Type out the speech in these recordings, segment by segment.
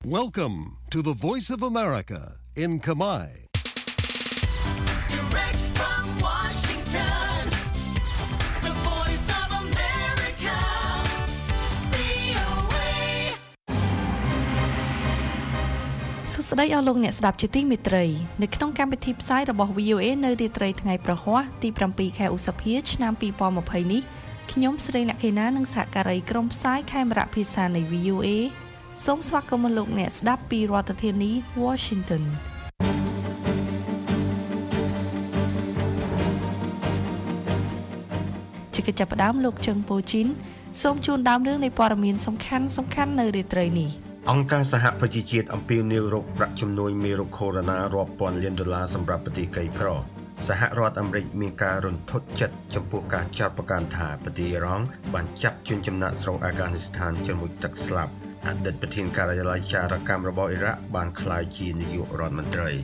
Welcome to the Voice of America in Kamai. Direct from Washington, the Voice of America, VOA. សួស្តីអស់លោកអ្នកស្ដាប់ជាទីមេត្រីនៅក្នុងកម្មវិធីផ្សាយរបស់ VOA នៅរាត្រីថ្ងៃប្រហ័សទី7ខែឧសភាឆ្នាំ2020នេះខ្ញុំស្រីលក្ខិណានិងសហការីក្រុមផ្សាយខេមរៈភាសានៃ VOA សូមស្វាគមន៍លោកអ្នកស្ដាប់ពីរដ្ឋធានី Washington ជាកិច្ចចាប់ផ្ដើមលោកជឹងប៉ូជីនសូមជូនដើមរឿងនៃព័ត៌មានសំខាន់នៅរាត្រីនេះអង្គការសហប្រជាជាតិអំពាវនាវរកប្រាក់ជំនួយមេរោគកូវីដ -19 រាប់ពាន់លានដុល្លារសម្រាប់ប្រទេសក្រីក្រសហរដ្ឋអាមេរិកមានការរន្ធត់ចិត្តចំពោះការចាត់ប្រកាសថាប្រទេសអ៊ីរ៉ង់បានចាប់ជនចំណាក់ស្រុកអាហ្គានីស្ថានជាមួយទឹកស្លាប់អតីតប្រធានការិយាល័យចារកម្មរបស់អ៊ីរ៉ាក់បានក្លាយជានាយករដ្ឋមន្ត្រី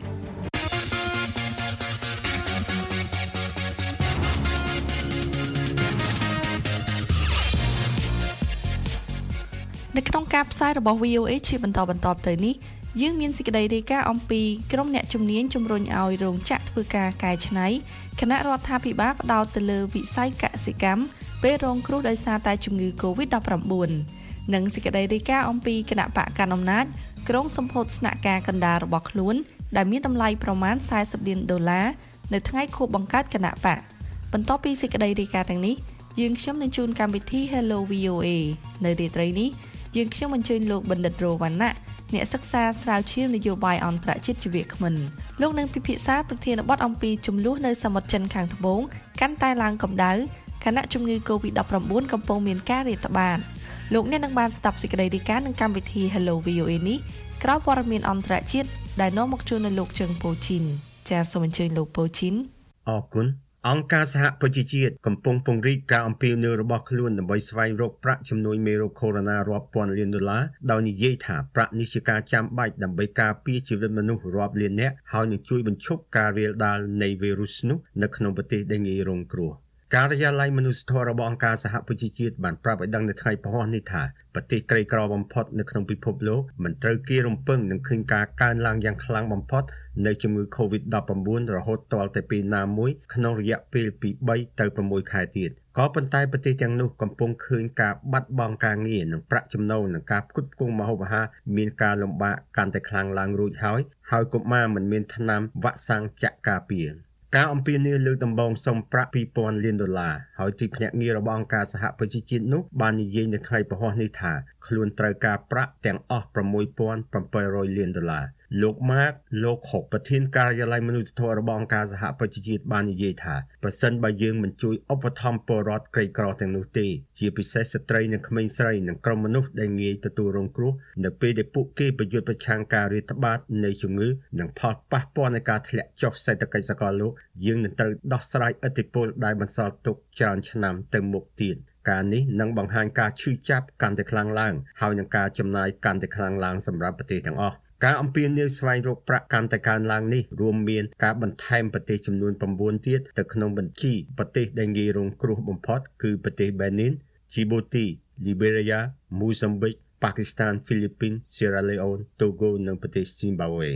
នៅក្នុងការផ្សាយរបស់ VOA ជាបន្តទៅនេះយើងមានសេចក្តីរាយការណ៍អំពីក្រុមអ្នកជំនាញជំរុញឲ្យរោងចក្រធ្វើការកែច្នៃគណៈរដ្ឋាភិបាលផ្ដោតទៅលើវិស័យកសិកម្មពេលរងគ្រោះដោយសារតែជំងឺ Covid-19 និងសេចក្តីរាយការណ៍អំពីគណៈបកកណ្ដាលអំណាចក្រុងសម្ពោធស្នាក់ការកណ្ដាលរបស់ខ្លួនដែលមានតម្លៃប្រមាណ$40 លាននៅថ្ងៃខួបបង្កើតគណៈបកបន្ទាប់ពីសេចក្តីរាយការណ៍ទាំងនេះយើងខ្ញុំនឹងជូនកម្មវិធី Hello VOA នៅរាត្រីនេះយើងខ្ញុំអញ្ជើញលោកបណ្ឌិតរវណ្ណៈអ្នកសិក្សាស្រាវជ្រាវនយោបាយអន្តរជាតិជាវាគ្មិនលោកនឹងពិភាក្សាប្រធានបទអំពីចំនួននៅសមុទ្រចិនខាងត្បូងកាន់តែឡើងកម្ដៅខណៈជំងឺ Covid-19 កំពុងមានការរាតត្បាតលោកអ្នកនឹងបានស្ដាប់សេចក្តីរាយការណ៍នឹងកម្មវិធី Hello VOA នេះក្រោយព័ត៌មានអន្តរជាតិដែលនាំមកជូននៅលោកជើងប៉ូជីនចាសសូមអញ្ជើញលោកប៉ូជីនអរគុណអង្គការសហប្រជាជាតិកំពុងពង្រីកការអំពាវនាវរបស់ខ្លួនដើម្បីស្វែងរកប្រាក់ជំនួយមេរោគកូវីដ -19 រាប់ពាន់លានដុល្លារដោយនិយាយថាប្រាក់នេះជាការចាំបាច់ដើម្បីការពារជីវិតមនុស្សរាប់លាននាក់ហើយនឹងជួយបញ្ឈប់ការរាលដាលនៃវីរុសនោះនៅក្នុងប្រទេសដែលងាយរងគ្រោះការិយាល័យមនុស្សធម៌របស់អង្គការសហប្រជាជាតិបានប្រាប់ឲ្យដឹងនៅថ្ងៃពហុនេះថាប្រទេសក្រីក្របំផុតនៅក្នុងពិភពលោកមិនត្រូវគេរំពឹងនឹងឃើញការកើនឡើងយ៉ាងខ្លាំងបំផុតនៃជំងឺ Covid-19 រហូតទាល់តែពេលណាមួយក្នុងរយៈពេលពី3ទៅ6ខែទៀតក៏ប៉ុន្តែប្រទេសទាំងនោះកំពុងឃើញការបាត់បង់ការងារនិងប្រាក់ចំណូលនិងការផ្គត់ផ្គង់ម្ហូបអាហារមានការលំបាកកាន់តែខ្លាំងឡើងរួចហើយកុមារមិនមានថ្នាំវ៉ាក់សាំងចាក់ការពារការអំពាវនាវលើកដំបូងសុំប្រាក់$2000 លានហើយទីភ្នាក់ងាររបស់អង្គការសហប្រជាជាតិនោះបាននិយាយនៅថ្ងៃពហុនេះថាខ្លួនត្រូវការប្រាក់ទាំងអស់$6700 លានលោកម៉ាកលោកហុកប្រធានការិយាល័យមនុស្សធម៌របស់អង្គការសហប្រជាជាតិបាននិយាយថាប្រសិនបើយើងមិនជួយឧបត្ថម្ភពលរដ្ឋក្រីក្រទាំងនោះទេជាពិសេសស្ត្រីនិងក្មេងស្រីនិងក្រុមមនុស្សដែលងាយទទួលរងគ្រោះនៅពេលដែលពួកគេប្រយុទ្ធប្រឆាំងការរាតត្បាតនៃជំងឺនិងផលប៉ះពាល់នៃការធ្លាក់ចុះសេដ្ឋកិច្ចសកលលោកយើងនឹងត្រូវដោះស្រាយឥទ្ធិពលដែលបន្សល់ទុកច្រើនឆ្នាំទៅមុខទៀតការនេះនឹងបង្ហាញការឈឺចាប់កាន់តែខ្លាំងឡើងហើយនឹងការចំណាយកាន់តែខ្លាំងឡើងសម្រាប់ប្រទេសទាំងអស់ការអំពាវនាវស្វែងរកប្រាក់កាន់តែកើនឡើងនេះរួមមានការបន្ថែមប្រទេសចំនួន9ទៀតទៅក្នុងបញ្ជីប្រទេសដែលងាយរងគ្រោះបំផុតគឺប្រទេស Benin, Djibouti, Liberia, Mozambique, Pakistan, Philippines, Sierra Leone, Togo និងប្រទេស Zimbabwe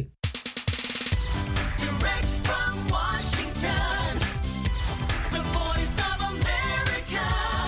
Direct from Washington, the Voice of America,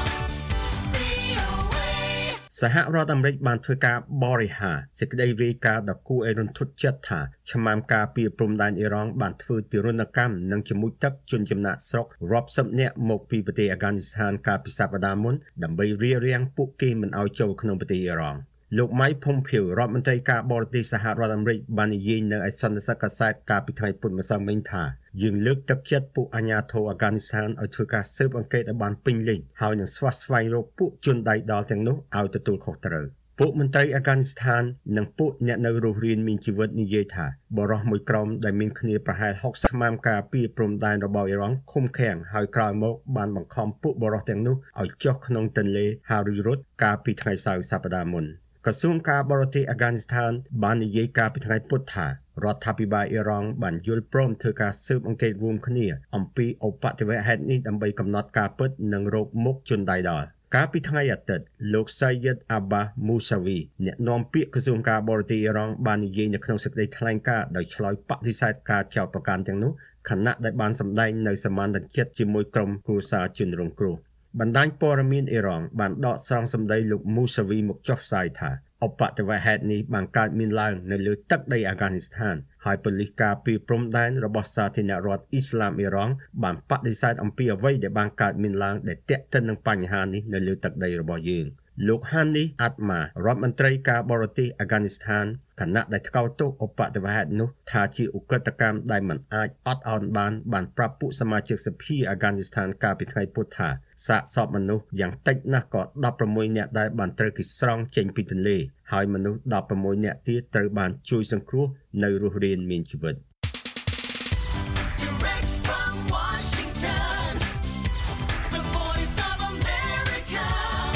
VOA. សហរដ្ឋអាមេរិកបានធ្វើការបរិហារសេចក្តីរាយការណ៍ដ៏គួរឲ្យរន្ធត់ចិត្តថាឆ្មាំការពារព្រំដែនអ៊ីរ៉ង់បានធ្វើទារុណកម្មនិងជាមួយទឹកជនចំណាក់ស្រុករាប់សិបនាក់មកពីប្រទេសអាហ្គានីស្ថានកាលពីសប្តាហ៍មុនដើម្បីរារាំងពួកគេមិនឲ្យចូលក្នុងប្រទេសអ៊ីរ៉ង់លោក Mike Pompeo រដ្ឋមន្ត្រីការបរទេសសហរដ្ឋអាមេរិកបាននិយាយនៅឯសន្និសីទកាសែតកាលពីថ្ងៃពុធម្សិលមិញថាយើងលើកទឹកចិត្តពួកអាជ្ញាធរអាហ្គានីស្ថានឲ្យធ្វើការស៊ើបអង្កេតឲ្យបានពេញលេញហើយនឹងស្វែងរកពួកជនដៃដល់ទាំងនោះឲ្យទទួលខុសត្រូវពួកមន្ត្រីអាហ្គានីស្ថាននិងពួកអ្នកនៅរស់រានមានជីវិតនិយាយថាបរិសុទ្ធមួយក្រុមដែលមានគ្នាប្រហែល60ឆ្មាំការពារព្រំដែនរបស់អ៊ីរ៉ង់ឃុំឃាំងហើយក្រោយមកបានបង្ខំពួកបរិសុទ្ធទាំងនោះឲ្យចុះក្នុងទន្លេហារីរុតកាលពីថ្ងៃសៅរ៍សប្តាហ៍មុនក្រសួងការបរទេសអាហ្គានីស្ថានបាននិយាយកាលពីថ្ងៃពុធថារដ្ឋាភិបាលអ៊ីរ៉ង់បានយល់ព្រមធ្វើការស៊ើបអង្កេតរួមគ្នាអំពីឧបទ្ទវហេតុនេះដើម្បីកំណត់ការពិតនិងរកមុខជនដៃដល់កាលពីថ្ងៃអាទិត្យលោក Syed Abbas Musawi អ្នកនាំពាក្យក្រសួងការបរទេសអ៊ីរ៉ង់បាននិយាយនៅក្នុងសេចក្តីថ្លែងការណ៍ដោយឆ្លើយបដិសេធការចោទប្រកាន់ទាំងនោះខណៈដែលបានសម្ដែងនៅសមានចិត្តជាមួយក្រុមគ្រួសារជនរងគ្រោះបណ្ដាញព័ត៌មានអ៊ីរ៉ង់បានដកស្រង់សម្ដីលោក Musawi មកចុះផ្សាយថាឧបទ្ទវហេតុនេះបានកើតមានឡើងនៅលើទឹកដីអាហ្គានីស្ថានហើយប៉ូលីសការពារព្រំដែនរបស់សាធារណរដ្ឋអ៊ីស្លាមអ៊ីរ៉ង់បានបដិសេធអំពីអ្វីដែលបានកើតមានឡើងដែលទាក់ទិននឹងបញ្ហានេះនៅលើទឹកដីរបស់យើងលោក Hani Atma រដ្ឋមន្ត្រីការបរទេសអាហ្គានីស្ថានខណៈដែលថ្កោលទោសឧបទ្ទវហេតុនោះថាជាឧក្រិដ្ឋកម្មដែលមិនអាចអត់ឱនបានប្រាប់ពួកសមាជិកសភាអាហ្គានីស្ថានកាលពីថ្ងៃពុធថាសាកសពមនុស្សយ៉ាងតិចណាស់ក៏16នាក់ដែលបានត្រូវគេស្រង់ចេញពីទន្លេហើយមនុស្ស16នាក់ទៀតត្រូវបានជួយសង្គ្រោះនៅរស់រានមានជីវិត Direct from Washington, the voice of America,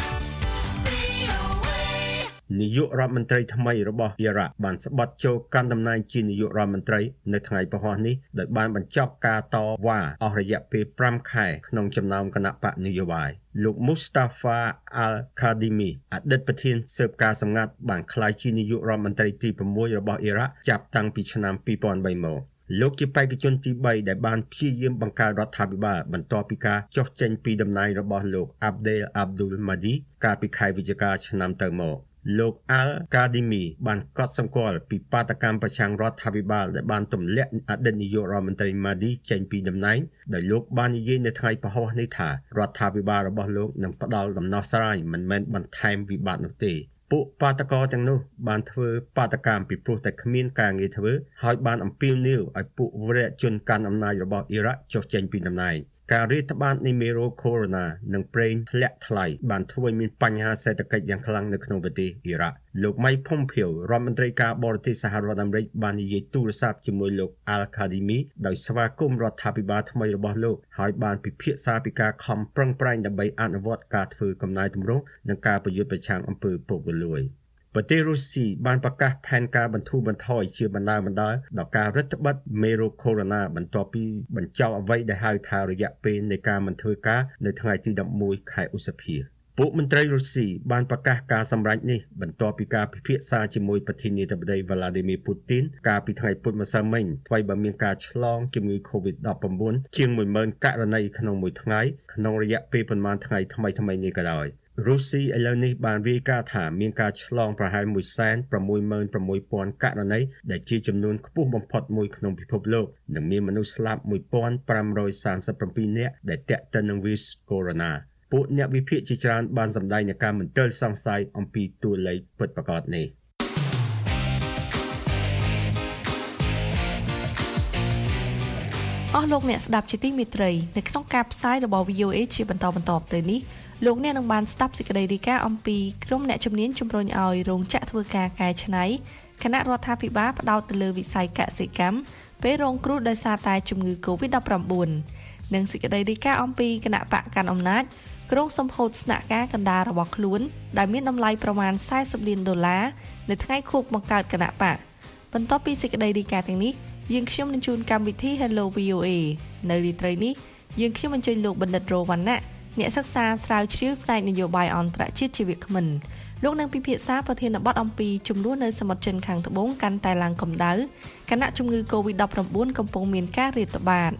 VOA. នាយករដ្ឋមន្ត្រីថ្មីរបស់អ៊ីរ៉ាក់បានស្បត់ចូលកាន់តំណែងជានាយករដ្ឋមន្ត្រីនៅថ្ងៃពហុនេះដោយបានបញ្ចប់ការតវ៉ាអស់រយៈពេល5ខែក្នុងចំណោមគណៈបកនយោបាយលោក Mustafa Al-Kadhimi អតីតប្រធានស៊ើបការសម្ងាត់បានក្លាយជានាយករដ្ឋមន្ត្រីទី6របស់អ៊ីរ៉ាក់ចាប់តាំងពីឆ្នាំ2003មកលោកជាបេក្ខជនទី3ដែលបានព្យាយាមបង្កើតរដ្ឋាភិបាលបន្ទាប់ពីការចុះចេញពីតំណែងរបស់លោក Abdel Abdul Mahdi កាលពីខែវិច្ឆិកាឆ្នាំទៅមកលោក Al-Kadhimi បានកត់សម្គាល់ពីបាតកម្មប្រឆាំងរដ្ឋាភិបាលដែលបានទម្លាក់អតីតនាយករដ្ឋមន្ត្រី Mahdi ចេញពីតំណែងដោយលោកបាននិយាយនៅថ្ងៃពហុនេះថារដ្ឋាភិបាលរបស់លោកនឹងផ្ដល់ដំណោះស្រាយមិនមែនបន្ថែមវិបត្តិនោះទេពួកបាតកោទាំងនោះបានធ្វើបាតកម្មពីព្រោះតែគ្មានការងារធ្វើហើយបានអំពាវនាវឲ្យពួកវរៈជនកាន់អំណាចរបស់អ៊ីរ៉ាក់ចុះចេញពីតំណែងការរាតត្បាតនៃមេរោគ Corona និងប្រេងធ្លាក់ថ្លៃបានធ្វើឲ្យមានបញ្ហាសេដ្ឋកិច្ចយ៉ាងខ្លាំងនៅក្នុងប្រទេសអ៊ីរ៉ាក់លោក Mike Pompeo រដ្ឋមន្ត្រីការបរទេសសហរដ្ឋអាមេរិកបាននិយាយទូរស័ព្ទជាមួយលោក Al-Kadhimi ដោយស្វាគមន៍រដ្ឋាភិបាលថ្មីរបស់លោកហើយបានពិភាក្សាពីការខំប្រឹងប្រែងដើម្បីអនុវត្តការធ្វើកំណែទម្រង់និងការប្រយុទ្ធប្រឆាំងអំពើពុករលួយប្រទេសរុស្ស៊ីបានប្រកាសផែនការបន្ធូរបន្ថយជាបណ្ដាដល់ការរឹតបន្តឹងមេរោគ Corona បន្ទាប់ពីបញ្ចប់អ្វីដែលហៅថារយៈពេលនៃការមិនធ្វើការនៅថ្ងៃទី11ខែឧសភាពួកមន្ត្រីរុស្ស៊ីបានប្រកាសការសម្រេចនេះបន្ទាប់ពីការពិភាក្សាជាមួយប្រធានាធិបតី Vladimir Putin កាលពីថ្ងៃពុធម្សិលមិញថ្មីបើមានការឆ្លងជំងឺ COVID-19 ជាង 10,000 ករណីក្នុងមួយថ្ងៃក្នុងរយៈពេលប្រមាណថ្ងៃថ្មីនេះក៏ដោយរុស្ស៊ីឥឡូវនេះបានរាយការណ៍ថាមានការឆ្លងប្រហែល 166,000 ករណីដែលជាចំនួនខ្ពស់បំផុតមួយក្នុងពិភពលោកនិងមានមនុស្សស្លាប់ 1,537 នាក់ដែលទាក់ទិននឹងវីរុស Corona ពួកអ្នកវិភាគជាច្រើនបានសម្ដែងនឹងការមន្ទិលសង្ស័យអំពីតួលេខពិតប្រាកដនេះអស់លោកអ្នកស្ដាប់ជាទីមេត្រីនៅក្នុងការផ្សាយរបស់ VOA ជាបន្តទៅនេះលោកអ្នកនឹងបានស្ដាប់សេចក្តីរាយការណ៍អំពីក្រុមអ្នកជំនាញជំរុញឲ្យរោងចក្រធ្វើការកែច្នៃគណៈរដ្ឋាភិបាលផ្ដោតទៅលើវិស័យកសិកម្មពេលរងគ្រោះដោយសារតែជំងឺ COVID-19 និងសេចក្តីរាយការណ៍អំពីគណៈបកកាន់អំណាចក្រុងសម្ពោធស្នាក់ការកណ្ដាលរបស់ខ្លួនដែលមានតម្លៃប្រមាណ$40 លាននៅថ្ងៃខួបបង្កើតគណៈបកបន្ទាប់ពីសេចក្តីរាយការណ៍ទាំងនេះយើងខ្ញុំនឹងជូនកម្មវិធី Hello VOA នៅរាត្រីនេះយើងខ្ញុំអញ្ជើញលោកបណ្ឌិតរវណ្ណៈអ្នកសិក្សាស្រាវជ្រាវផ្នែកនយោបាយអន្តរជាតិជាវាគ្មិនលោកនឹងពិភាក្សាប្រធានបទអំពីជំនួសនៅសមុទ្រចិនខាងត្បូងកាន់តែឡើងកម្ដៅខណៈជំងឺ COVID-19 កំពុងមានការរាតត្បាត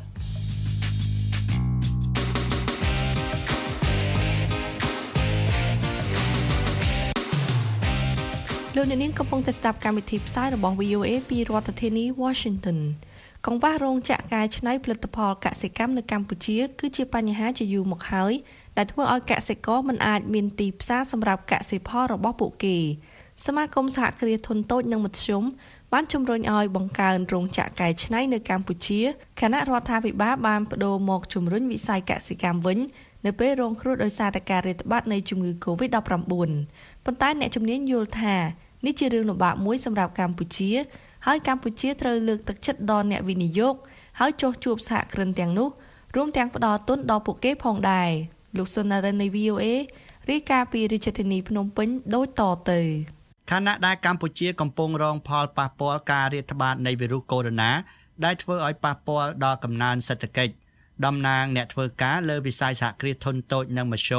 លោកអ្នកនាងកំពុងតែស្ដាប់កម្មវិធីផ្សាយរបស់ VOA ពីរដ្ឋធានី Washington កង្វះរោងចក្រកែច្នៃផលិតផលកសិកម្មនៅកម្ពុជាគឺជាបញ្ហាជាយូរមកហើយដែលធ្វើឲ្យកសិករមិនអាចមានទីផ្សារសម្រាប់កសិផលរបស់ពួកគេសមាគមសហគ្រាសធុនតូចនិងមធ្យមបានជំរុញឲ្យបង្កើនរោងចក្រកែច្នៃនៅកម្ពុជាគណៈរដ្ឋាភិបាលបានបដូរមកជំរុញវិស័យកសិកម្មវិញនៅពេលរងគ្រោះដោយសារតែការរាតត្បាតនៃជំងឺ COVID-19 ប៉ុន្តែអ្នកជំនាញយល់ថានេះជារឿងលំបាកមួយសម្រាប់កម្ពុជាហើយកម្ពុជាត្រូវលើកទឹកចិត្តដល់អ្នកវិនិយោគហើយចុះជួបសហគ្រិនទាំងនោះរួមទាំងផ្ដល់ទុនដល់ពួកគេផងដែរលោកសុនារិននៃ VOA រាយការណ៍ពីរាជធានីភ្នំពេញដូចតទៅខណៈដែលកម្ពុជាកំពុងរងផលប៉ះពាល់ការរាតត្បាតនៃវីរុសកូវីដ -19 ដែលធ្វើឲ្យប៉ះពាល់ដល់កំណើនសេដ្ឋកិច្ចតំណាងអ្នកធ្វើការលើវិស័យសហគ្រាសធុនតូចនិងមធ្យម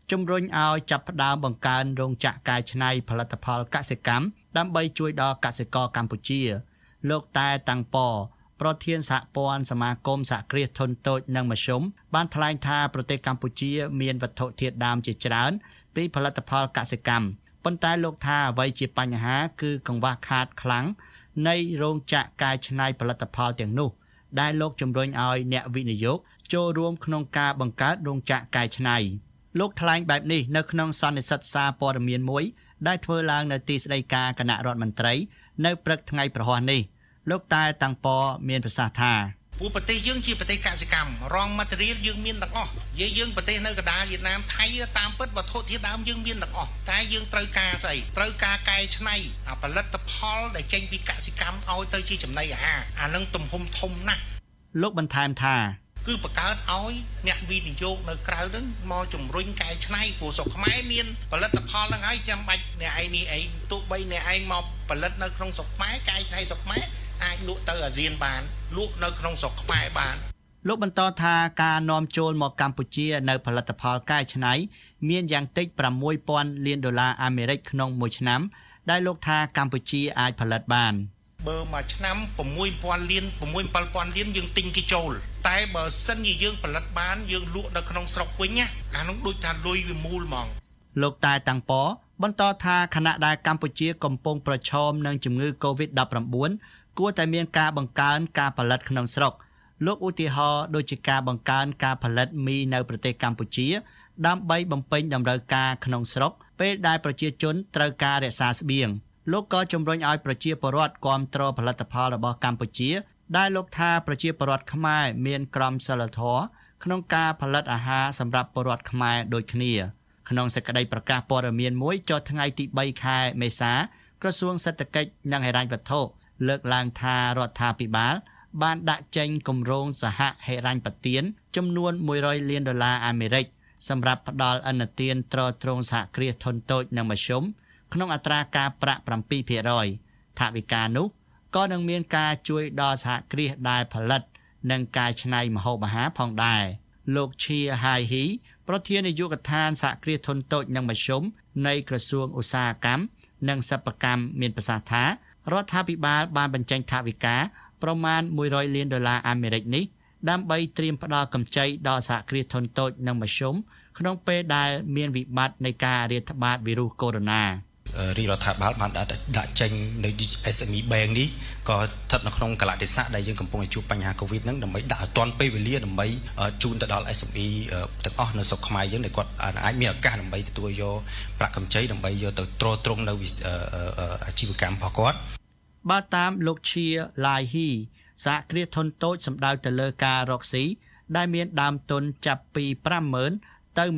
ជំរុញឲ្យចាប់ផ្ដើមបង្កើនរោងចក្រកែច្នៃផលិតផលកសិកម្មដើម្បីជួយដល់កសិករកម្ពុជាលោកតែតាំងពប្រធានសហព័ន្ធសមាគមសហគ្រាសធុនតូចនិងមធ្យមបានថ្លែងថាប្រទេសកម្ពុជាមានវត្ថុធាតុដើមជាច្រើនពីផលិតផលកសិកម្មប៉ុន្តែលោកថាអ្វីជាបញ្ហាគឺកង្វះខាតខ្លាំងនៃរោងចក្រកែច្នៃផលិតផលទាំងនោះដែលលោកជំរុញឲ្យអ្នកវិនិយោគចូលរួមក្នុងការបង្កើតរោងចក្រកែច្នៃលោកថ្លែងបែបនេះនៅក្នុងសន្និសីទសារព័ត៌មានមួយដែលធ្វើឡើងនៅទីស្តីការគណៈរដ្ឋមន្ត្រីនៅព្រឹកថ្ងៃប្រហ័សនេះលោកតែតាំងពមានប្រសាសន៍ថាពួកប្រទេសយើងជាប្រទេសកសិកម្មរងម៉ាតេរីលយើងមានទាំងអស់យើងប្រទេសនៅកណ្ដាលវៀតណាមថៃតាមពិតវត្ថុធាតុដើមយើងមានទាំងអស់តែយើងត្រូវការស្អីត្រូវការកែច្នៃផលិតផលដែលចេញពីកសិកម្មឲ្យទៅជាចំណីអាហារអានឹងទំហំធំណាស់លោកបន្ថែមថាគឺបង្កើតឲ្យអ្នកវិនិយោគនៅក្រៅហ្នឹងមកជំរុញកែច្នៃព្រោះស្រុកខ្មែរមានផលិតផលហ្នឹងហើយចាំបាច់អ្នកឯងនេះឯងទោះបីអ្នកឯងមកផលិតនៅក្នុងស្រុកខ្មែរកែច្នៃស្រុកខ្មែរអាចលក់ទៅអាស៊ានបានលក់នៅក្នុងស្រុកខ្មែរបានលោកបន្តថាការនាំចូលមកកម្ពុជានៅផលិតផលកែច្នៃមានយ៉ាងតិច $6,000 លានក្នុងមួយឆ្នាំដែលលោកថាកម្ពុជាអាចផលិតបានបើមួយឆ្នាំ$6,000 លាន$7,000 លានយើងទិញគេចូលតែបើសិនជាយើងផលិតបានយើងលក់នៅក្នុងស្រុកវិញណាអានោះដូចថាលុយវាមូលហ្មងលោកតែតាំងពបន្តថាខណៈដែលកម្ពុជាកំពុងប្រឈមនឹងជំងឺ COVID-19 គួរតែមានការបង្កើនការផលិតក្នុងស្រុកលោកឧទាហរណ៍ដូចជាការបង្កើនការផលិតមីនៅប្រទេសកម្ពុជាដើម្បីបំពេញតម្រូវការក្នុងស្រុកពេលដែលប្រជាជនត្រូវការរក្សាស្បៀងលោកក៏ជំរុញឲ្យប្រជាពលរដ្ឋគាំទ្រផលិតផលរបស់កម្ពុជាដែលលោកថាប្រជាពលរដ្ឋខ្មែរមានក្រមសីលធម៌ក្នុងការផលិតអាហារសម្រាប់ពលរដ្ឋខ្មែរដូចគ្នាក្នុងសេចក្តីប្រកាសព័ត៌មានមួយចុះថ្ងៃទី3ខែមេសាក្រសួងសេដ្ឋកិច្ចនិងហិរញ្ញវត្ថុលើកឡើងថារដ្ឋាភិបាលបានដាក់ចេញគម្រោងសហហិរញ្ញប្បទានចំនួន$100 លានសម្រាប់ផ្ដល់ឥណទានទ្រទ្រង់សហគ្រាសធុនតូចនិងមធ្យមក្នុងអត្រាការប្រាក់ 7% ថវិកានោះក៏នឹងមានការជួយដល់សហគ្រាសដែលផលិតនិងការច្នៃម្ហូបអាហារផងដែរលោកឈៀហៃហ៊ីប្រធាននាយកដ្ឋានសហគ្រាសធុនតូចនិងមធ្យមនៃក្រសួងឧស្សាហកម្មនិងសិប្បកម្មមានប្រសាសន៍ថារដ្ឋាភិបាលបានបញ្ចេញថវិកាប្រមាណ$100 លាននេះដើម្បីត្រៀមផ្ដល់កម្ចីដល់សហគ្រាសធុនតូចនិងមធ្យមក្នុងពេលដែលមានវិបត្តិនៃការរាតត្បាតវីរុសកូវីដរាជរដ្ឋាភិបាលបានដាក់ចេញនៅ SME Bank នេះក៏ស្ថិតនៅក្នុងកលៈទេសៈដែលយើងកំពុងជួបបញ្ហា COVID ហ្នឹងដើម្បីដាក់ឲ្យទាន់ពេលវេលាដើម្បីជូនទៅដល់ SME ទាំងអស់នៅស្រុកខ្មែរយើងដែលគាត់អាចមានឱកាសដើម្បីទទួលយកប្រាក់កម្ចីដើម្បីយកទៅទ្រទ្រង់នៅអាជីវកម្មរបស់គាត់បើតាមលោកឈៀឡៃហ៊ីសហគ្រាសធុនតូចសំដៅទៅលើការរកស៊ីដែលមានដើមទុនចាប់ពី$50,000 ទៅ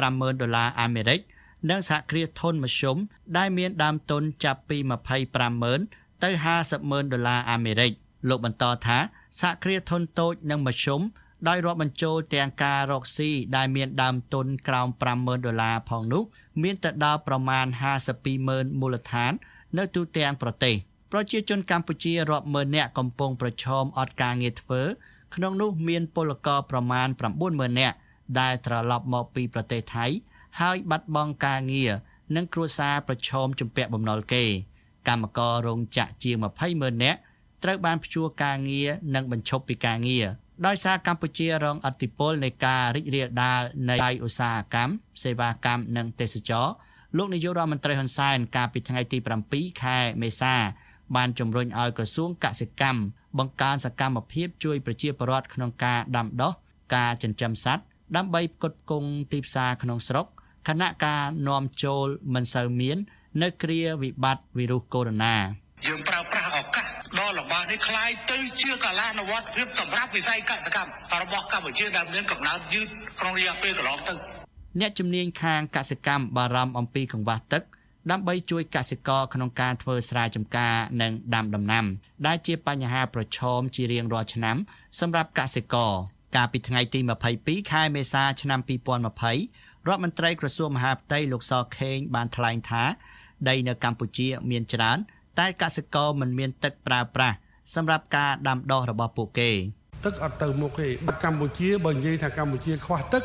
$250,000 និងសហគ្រាសធុនមធ្យមដែលមានដើមទុនចាប់ពី$25,000 ទៅ$50,000 លោកបន្តថាសហគ្រាសធុនតូចនិងមធ្យមដោយរាប់បញ្ចូលទាំងការរកស៊ីដែលមានដើមទុនក្រោម$50,000 ផងនោះមានទៅដល់ប្រមាណ52,000 មូលដ្ឋាននៅទូទាំងប្រទេសប្រជាជនកម្ពុជារាប់ម៉ឺននាក់កំពុងប្រឈមអត់ការងារធ្វើក្នុងនោះមានពលករប្រមាណ90,000 នាក់ដែលត្រឡប់មកពីប្រទេសថៃហើយបាត់បង់ការងារនិងគ្រួសារប្រឈមជំពាក់បំណុលគេកម្មកររោងចក្រជាង20,000 នាក់ត្រូវបានព្យួរការងារនិងបញ្ឈប់ពីការងារដោយសារកម្ពុជារងឥទ្ធិពលនៃការរីករាលដាលនៃឧស្សាហកម្មសេវាកម្មនិងទេសចរណ៍លោកនាយករដ្ឋមន្ត្រីហ៊ុនសែនកាលពីថ្ងៃទី7ខែមេសាបានជំរុញឲ្យក្រសួងកសិកម្មបង្កើនសកម្មភាពជួយប្រជាពលរដ្ឋក្នុងការដាំដុះការចិញ្ចឹមសត្វដើម្បីផ្គត់ផ្គង់ទីផ្សារក្នុងស្រុកខណៈការនាំចូលមិនសូវមាននៅគ្រាវិបត្តិវីរុសកូវីដយើងប្រើប្រាស់ឱកាសដ៏លំបាកនេះคล้ายទៅជាកលានុវត្តភាពសម្រាប់វិស័យកសិកម្មរបស់កម្ពុជាដែលមានកំណើតយឺតក្នុងរយៈពេលកន្លងទៅអ្នកជំនាញខាងកសិកម្មបារម្ភអំពីកង្វះទឹកដើម្បីជួយកសិករក្នុងការធ្វើស្រែចម្ការនិងដាំដំណាំដែលជាបញ្ហាប្រឈមជារៀងរាល់ឆ្នាំសម្រាប់កសិករកាលពីថ្ងៃទី22ខែមេសាឆ្នាំ2020រដ្ឋមន្ត្រីក្រសួងមហាផ្ទៃលោកសខេងបានថ្លែងថាដីនៅកម្ពុជាមានច្រើនតែកសិករមិនមានទឹកប្រើប្រាស់សម្រាប់ការដាំដុះរបស់ពួកគេទឹកអត់ទៅមុខទេកម្ពុជាបើនិយាយថាកម្ពុជាខ្វះទឹក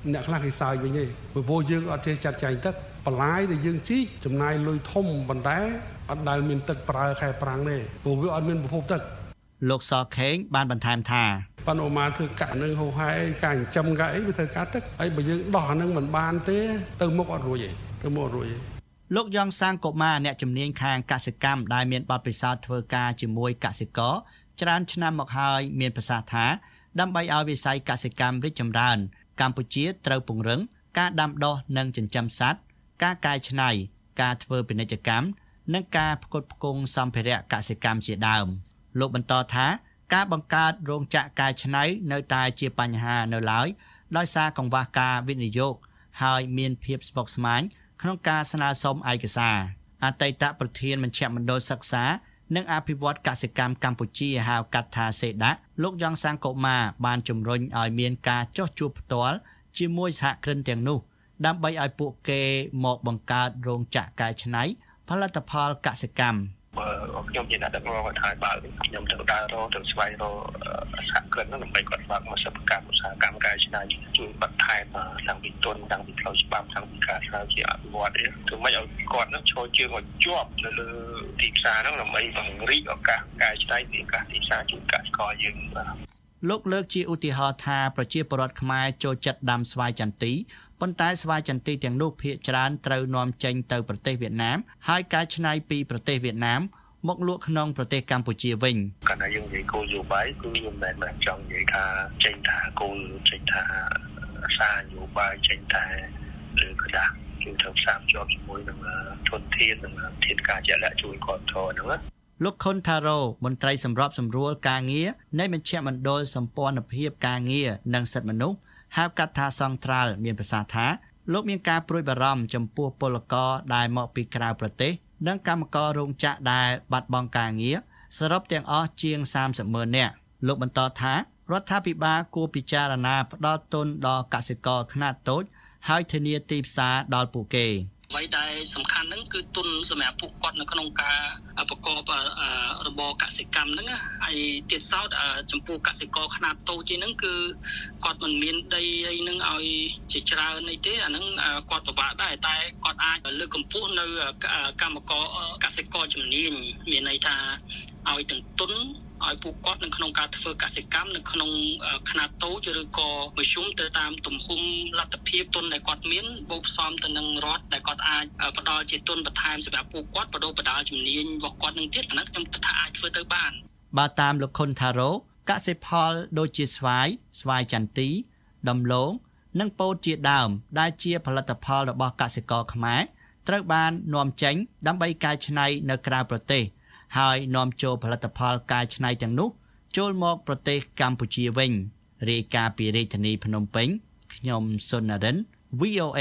អ្នកខ្លះគេសើចវិញទេព្រោះយើងអត់ចេះចាត់ចែងទឹកបន្លាយដែលយើងជីចំណាយលុយធំប៉ុន្តែអត់ដែលមានទឹកប្រើខែប្រាំងទេព្រោះវាអត់មានប្រភពទឹកលោកសខេងបានបន្ថែមថាប៉ុន្តែមកធ្វើកាក់នឹងហូហែការចិញ្ចឹមកាក់អីវាត្រូវការទឹកហើយបើយើងដោះអានឹងមិនបានទេទៅមុខអត់រួចទេទៅមុខអត់រួចទេលោកយ៉ងសាងកុមារអ្នកជំនាញខាងកសិកម្មដែលមានបទពិសោធន៍ធ្វើការជាមួយកសិករច្រើនឆ្នាំមកហើយមានប្រសាសន៍ថាដើម្បីឲ្យវិស័យកសិកម្មរីកចម្រើនកម្ពុជាត្រូវពង្រឹងការដាំដុះនិងចិញ្ចឹមសត្វការកែច្នៃការធ្វើពាណិជ្ជកម្មនិងការផ្គត់ផ្គង់សម្ភារៈកសិកម្មជាដើមលោកបន្តថាការបង្កើតរោងចក្រកែច្នៃនៅតែជាបញ្ហានៅឡើយដោយសារកង្វះការវិនិយោគហើយមានភាពស្មុគស្មាញក្នុងការស្នើសុំឯកសារអតីតប្រធានមជ្ឈមណ្ឌលសិក្សានិងអភិវឌ្ឍកសិកម្មកម្ពុជាហៅកាត់ថាសេដាលោកយ៉ងសាងកុមារបានជំរុញឲ្យមានការចោះជួបផ្ទាល់ជាមួយសហគ្រិនទាំងនោះដើម្បីឲ្យពួកគេមកបង្កើតរោងចក្រកែច្នៃផលិតផលកសិកម្មខ្ញុំជាអ្នកដឹកនាំឲ្យថាបើខ្ញុំទៅដើររកទៅស្វែងរកសហគ្រិនដើម្បីគាត់បើកមកសិប្បកម្មឧស្សាហកម្មកាយច្នៃជួយបន្ថែមតាំងពីទុនតាំងពីផ្លូវច្បាប់តាំងពីការស្រាវជ្រាវអភិវឌ្ឍន៍ធ្វើម៉េចឲ្យគាត់នឹងឈរជើងឲ្យជាប់នៅលើទីផ្សារហ្នឹងដើម្បីបង្រីកឱកាសកាយច្នៃពីឱកាសទីផ្សារជួយកសិករយើងលោកលើកជាឧទាហរណ៍ថាប្រជាពលរដ្ឋខ្មែរចូលចិត្តដាំស្វាយចន្ទីប៉ុន្តែស្វាយចន្ទីទាំងនោះភាគច្រើនត្រូវនាំចេញទៅប្រទេសវៀតណាមហើយកែច្នៃពីប្រទេសវៀតណាមមកលក់ក្នុងប្រទេសកម្ពុជាវិញកាលណាយើងនិយាយគោលនយោបាយគឺយើងមិនមែនចង់និយាយថាចេញថាគោលចេញថាសារនយោបាយចេញតែលើក្រដាសគឺត្រូវផ្សារភ្ជាប់ជាមួយនឹងធនធាននិងធាតុការជាក់លាក់ជួយគ្រប់គ្រងហ្នឹងលោកខុនថារ៉ូមន្ត្រីសម្របសម្រួលការងារនៃមជ្ឈមណ្ឌលសម្ព័ន្ធភាពការងារនិងសិទ្ធិមនុស្សហៅកាត់ថាសង្ត្រាល់មានប្រសាសន៍ថាលោកមានការព្រួយបារម្ភចំពោះពលករដែលមកពីក្រៅប្រទេសនិងកម្មកររោងចក្រដែលបាត់បង់ការងារសរុបទាំងអស់ជាង 30,000 នាក់លោកបន្តថារដ្ឋាភិបាលគួរពិចារណាផ្ដល់ទុនដល់កសិករខ្នាតតូចហើយធានាទីផ្សារដល់ពួកគេអ្វីដែលសំខាន់ហ្នឹងគឺទុនសម្រាប់ពួកគាត់នៅក្នុងការប្រកបរបរកសិកម្មហ្នឹងហើយទៀតសោតចំពោះកសិករខ្នាតតូចហ្នឹងគឺគាត់មិនមានដីអីហ្នឹងឲ្យជាច្រើនអីទេអាហ្នឹងគាត់ពិបាកដែរតែគាត់អាចលើកកម្ពស់នៅកម្មករកសិករជំនាញមានន័យថាឲ្យទាំងទុនឲ្យពួកគាត់នៅក្នុងការធ្វើកសិកម្មនៅក្នុងខ្នាតតូចឬក៏មធ្យមទៅតាមទំហំលទ្ធភាពទុនដែលគាត់មានបូកផ្សំទៅនឹងរដ្ឋដែលគាត់អាចផ្ដល់ជាទុនបន្ថែមសម្រាប់ពួកគាត់បដូរផ្ដាល់ជំនាញរបស់គាត់នឹងទៀតអានោះខ្ញុំគិតថាអាចធ្វើទៅបានបើតាមលោកខុនថារ៉ូកសិផលដូចជាស្វាយចន្ទីដំឡូងនិងពោតជាដើមដែលជាផលិតផលរបស់កសិករខ្មែរត្រូវបាននាំចេញដើម្បីកែច្នៃនៅក្រៅប្រទេសហើយនាំចូលផលិតផលកែច្នៃទាំងនោះចូលមកប្រទេសកម្ពុជាវិញរាយការណ៍ពីរាជធានីភ្នំពេញខ្ញុំសុននរិន VOA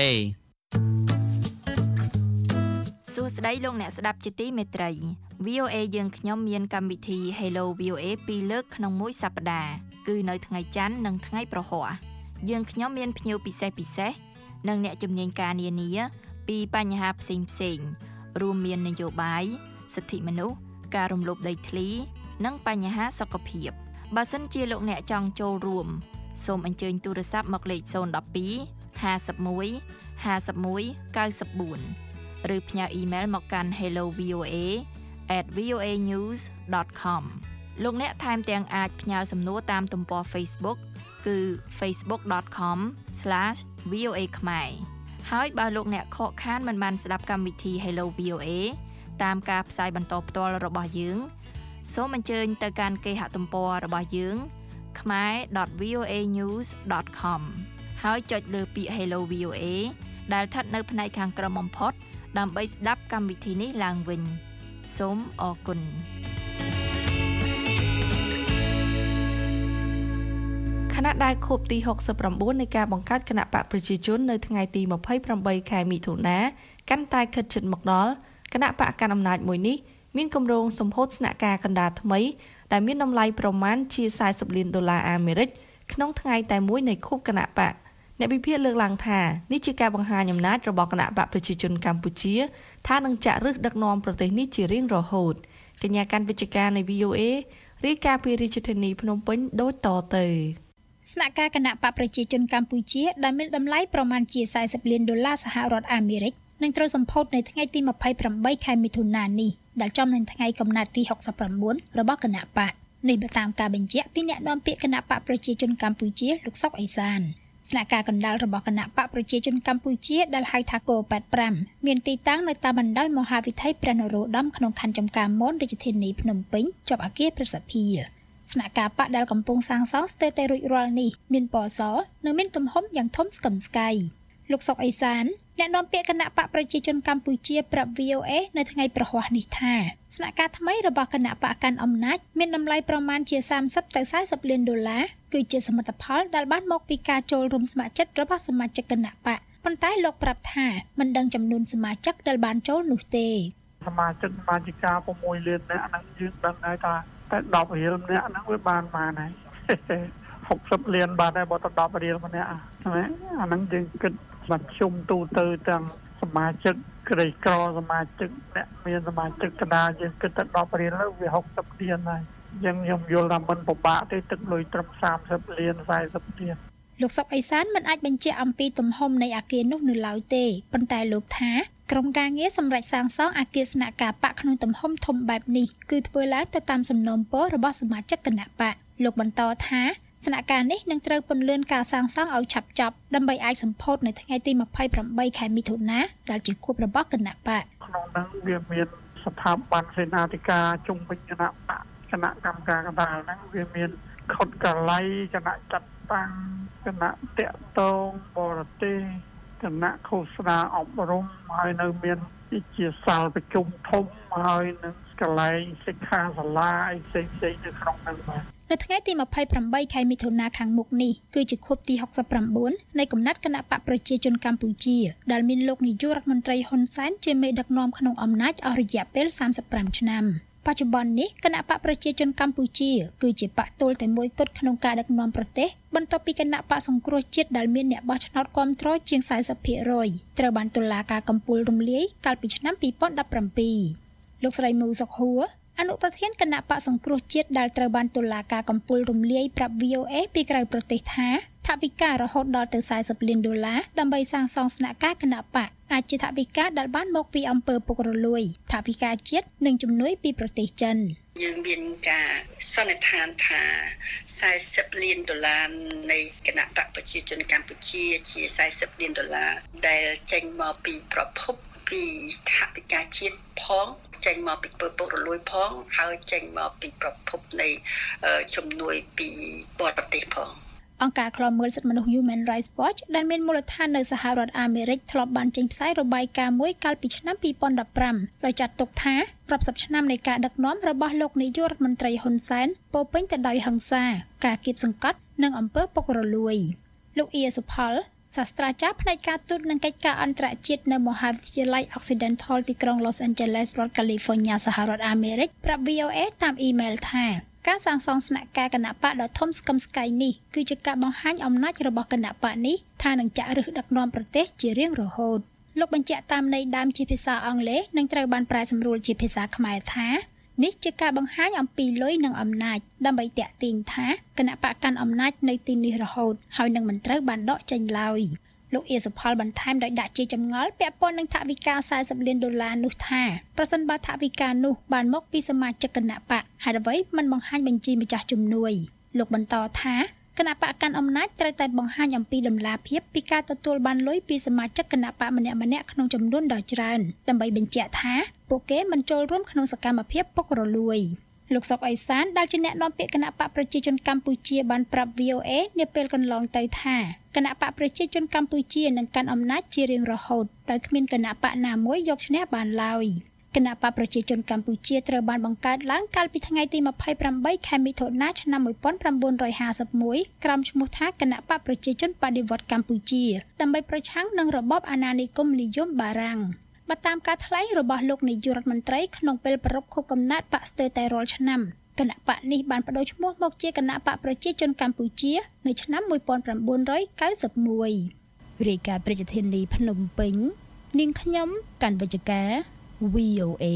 សួស្តីលោកអ្នកស្ដាប់ជាទីមេត្រី VOA យើងខ្ញុំមានកម្មវិធី Hello VOA 2លើកក្នុងមួយសប្តាហ៍គឺនៅថ្ងៃច័ន្ទនិងថ្ងៃប្រហ័សយើងខ្ញុំមានភ្ញៀវពិសេសនិងអ្នកជំនាញការនានាពីបញ្ហាផ្សេងរួមមាននយោបាយសិទ្ធិមនុស្សការរំលោភដីធ្លីនិងបញ្ហាសុខភាពបើសិនជាលោកអ្នកចង់ចូលរួមសូមអញ្ជើញទូរស័ព្ទមកលេខ012 51 51 94 ឬផ្ញើអ៊ីមែលមកកាន់ hellovoa@voanews.com លោកអ្នកថែមទាំងអាចផ្ញើសំណួរតាមទំព័រ Facebook គឺ facebook.com/voa ខ្មែរហើយបើលោកអ្នកខកខានមិនបានស្ដាប់កម្មវិធី Hello VOA តាមការផ្សាយបន្តផ្ទាល់របស់យើងសូមអញ្ជើញទៅកាន់គេហទំព័ររបស់យើង khmer.voanews.com ហើយចុចលើពាក្យ Hello VOA ដែលស្ថិតនៅផ្នែកខាងក្រោមបំផុតដើម្បីស្ដាប់កម្មវិធីនេះឡើងវិញសូមអរគុណខណៈដែលខួបទី69នៃការបង្កើតគណៈបកប្រជាជននៅថ្ងៃទី28ខែមិថុនាកាន់តែខិតជិតមកដល់គណៈបកកណ្ដាលអំណាចមួយនេះមានគម្រោងសម្ពោធស្នាក់ការកណ្ដាលថ្មីដែលមានតម្លៃប្រមាណជា$40 លានអាមេរិកក្នុងថ្ងៃតែមួយនៃខួបគណៈបកអ្នកវិភាគលើកឡើងថានេះជាការបង្ហាញអំណាចរបស់គណៈបកប្រជាជនកម្ពុជាថានឹងចាក់ឫសដឹកនាំប្រទេសនេះជារៀងរហូតកញ្ញាកាន់វិជ្ជការនៃ VOA រាយការណ៍ពីរាជធានីភ្នំពេញដូចតទៅស្នាក់ការគណៈបកប្រជាជនកម្ពុជាដែលមានតម្លៃប្រមាណជា$40 លានសហរដ្ឋអាមេរិកនឹងត្រូវសម្ពោធនៅថ្ងៃទី28ខែមិថុនានេះដែលចំនឹងថ្ងៃកំណត់ទី69របស់គណៈបកនេះបើតាមការបញ្ជាក់ពីអ្នកនាំពាក្យគណៈបកប្រជាជនកម្ពុជាលោកសុកអេសានស្នាក់ការកណ្ដាលរបស់គណៈបកប្រជាជនកម្ពុជាដែលហៅថាគោ85មានទីតាំងនៅតាមបណ្ដោយមហាវិថីព្រះនរោត្តមក្នុងខណ្ឌចំការមនរាជធានីភ្នំពេញជាប់អគារព្រះសភាស្នាក់ការបកដែលកំពុងសាងសង់ស្ទើរតែរួចរាល់នេះមានពណ៌សនិងមានទំហំយ៉ាងធំស្កឹមស្កៃលោកសុកអេសានអ្នកនាំពាក្យគណៈបកប្រជាជនកម្ពុជាប្រាប់ VOA នៅថ្ងៃប្រហ័សនេះថាស្នាក់ការថ្មីរបស់គណៈបកកាន់អំណាចមានតម្លៃប្រមាណជា$30 ទៅ$40 លានគឺជាសមិទ្ធផលដែលបានមកពីការចូលរួមស្ម័គ្រចិត្តរបស់សមាជិកគណៈបកប៉ុន្តែលោកប្រាប់ថាមិនដឹងចំនួនសមាជិកដែលបានចូលនោះទេសមាជិក6លាននាក់ហ្នឹងយើងដឹងហើយថាតែ10រៀលម្នាក់ហ្នឹងវាបានហើយ60លានបានហើយបើទៅ10រៀលម្នាក់អាហ្នឹងយើងគិតមធ្យមទូទៅទាំងសមាជិកក្រីក្រសមាជិកអ្នកមានសមាជិកកណ្ដាលយើងគិតតែ10រៀលទៅវា60លានហើយយើងខ្ញុំយល់ថាមិនពិបាកទេទឹកលុយត្រឹម30លាន40លានលោកសុកអេសានមិនអាចបញ្ជាក់អំពីទំហំនៃអគារនោះនៅឡើយទេប៉ុន្តែលោកថាក្រុមការងារសម្រាប់សាងសង់អគារស្នាក់ការបកក្នុងទំហំធំបែបនេះគឺធ្វើឡើងទៅតាមសំណូមពររបស់សមាជិកគណៈបកលោកបន្តថាស្នាក់ការនេះនឹងត្រូវពន្លឿនការសាងសង់ឲ្យឆាប់ចប់ដើម្បីអាចសម្ពោធនៅថ្ងៃទី28ខែមិថុនាដែលជាខួបរបស់គណៈបកក្នុងនោះវាមានស្ថាប័នសេនាធិការជុំវិញគណៈបកគណៈកម្មការកណ្ដាលហ្នឹងវាមានខុតកល័យគណៈចាត់តាំងគណៈតាក់ទងបរទេសគណៈឃោសនាអប់រំហើយនៅមានជាសាលប្រជុំធំហើយនឹងកន្លែងសិក្ខាសាលាផ្សេងៗនៅក្នុងនោះបាទនៅថ្ងៃទី28ខែមិថុនាខាងមុខនេះគឺជាខួបទី69នៃកំណត់គណៈបកប្រជាជនកម្ពុជាដែលមានលោកនាយករដ្ឋមន្ត្រីហ៊ុនសែនជាមេដឹកនាំក្នុងអំណាចអស់រយៈពេល35ឆ្នាំបច្ចុប្បន្ននេះគណៈបកប្រជាជនកម្ពុជាគឺជាបកទល់តែមួយគត់ក្នុងការដឹកនាំប្រទេសបន្ទាប់ពីគណៈបកសង្គ្រោះជាតិដែលមានអ្នកបោះឆ្នោតគាំទ្រជាង 40% ត្រូវបានតុលាការកំពូលរំលាយកាលពីឆ្នាំ2017លោកស្រីមូសុកហួរអនុប្រធានគណៈបកសង្គ្រោះជាតិដែលត្រូវបានតុលាការកំពូលរំលាយប្រាប់ VOA ពីក្រៅប្រទេសថាថវិការហូតដល់ទៅ$40 លានដើម្បីសាងសង់ស្នាក់ការគណៈបកអាចជាថវិកាដែលបានមកពីអំពើពុករលួយថវិកាជាតិនិងជំនួយពីប្រទេសចិនយើងមានការសន្និដ្ឋានថា$40 លាននៃគណៈបកប្រជាជនកម្ពុជាជា$40 លានដែលចេញមកពីប្រភពពីថវិកាជាតិផងចេញមកពីពុករលួយផងហើយចេញមកពីប្រភពនៃជំនួយពីបរទេសផងអង្គការឃ្លាំមើលសិទ្ធិមនុស្ស Human Rights Watch ដែលមានមូលដ្ឋាននៅសហរដ្ឋអាមេរិកធ្លាប់បានចេញផ្សាយរបាយការណ៍មួយកាលពីឆ្នាំ2015ដោយចាត់ទុកថារាប់សិបឆ្នាំនៃការដឹកនាំរបស់លោកនាយករដ្ឋមន្ត្រីហ៊ុនសែនពោពេញទៅដោយហិង្សាការគៀបសង្កត់និងអំពើពុករលួយលោកអ៊ីសុផលសាស្ត្រាចារ្យផ្នែកការទូតនិងកិច្ចការអន្តរជាតិនៅមហាវិទ្យាល័យ Occidental ទីក្រុង Los Angeles រដ្ឋ California សហរដ្ឋអាមេរិកប្រាប់ VOA តាមអ៊ីមែលថាការសាងសង់ស្នាក់ការគណៈបកដ៏ធំស្កឹមស្កៃនេះគឺជាការបង្ហាញអំណាចរបស់គណៈបកនេះថានឹងចាក់ឫសដឹកនាំប្រទេសជារៀងរហូតលោកបញ្ជាក់តាមន័យដើមជាភាសាអង់គ្លេសនិងត្រូវបានប្រែសម្រួលជាភាសាខ្មែរថានេះជាការបង្ហាញអំពីលុយនិងអំណាចដើម្បីតាក់ទាញថាគណៈបកកាន់អំណាចនៅទីនេះរហូតហើយនឹងមិនត្រូវបានដកចេញឡើយលោកអ៊ីសុផលបន្ថែមដោយដាក់ជាចម្ងល់ពាក់ព័ន្ធនឹងថវិកា$40 លាននោះថាប្រសិនបើថវិកានោះបានមកពីសមាជិកគណៈបកហេតុអ្វីមិនបង្ហាញបញ្ជីម្ចាស់ជំនួយលោកបន្តថាគណៈបកកាន់អំណាចត្រូវតែបង្ហាញអំពីដំណាភាពពីការទទួលបានលុយពីសមាជិកគណៈបកម្នាក់ៗក្នុងចំនួនដ៏ច្រើនដើម្បីបញ្ជាក់ថាពួកគេមិនចូលរួមក្នុងសកម្មភាពពុករលួយលោកសុកអេសានដែលជាអ្នកនាំពាក្យគណៈបកប្រជាជនកម្ពុជាបានប្រាប់ VOA នាពេលកន្លងទៅថាគណៈបកប្រជាជនកម្ពុជានឹងកាន់អំណាចជារៀងរហូតដោយគ្មានគណៈបកណាមួយយកឈ្នះបានឡើយគណៈបកប្រជាជនកម្ពុជាត្រូវបានបង្កើតឡើងកាលពីថ្ងៃទី28ខែមិថុនាឆ្នាំ1951ក្រោមឈ្មោះថាគណៈបកប្រជាជនបដិវត្តន៍កម្ពុជាដើម្បីប្រឆាំងនឹងរបបអាណានិគមនិយមបារាំងបើតាមការថ្លែងរបស់លោកនាយករដ្ឋមន្ត្រីក្នុងពេលប្រារព្ធខួបកំណើតបកស្ទើរតែរាល់ឆ្នាំគណៈបកនេះបានបដូរឈ្មោះមកជាគណៈបកប្រជាជនកម្ពុជានៅឆ្នាំ1991រាយការណ៍ប្រជាធានីភ្នំពេញនាងខ្ញុំកាន់វិជ្ជការ VOA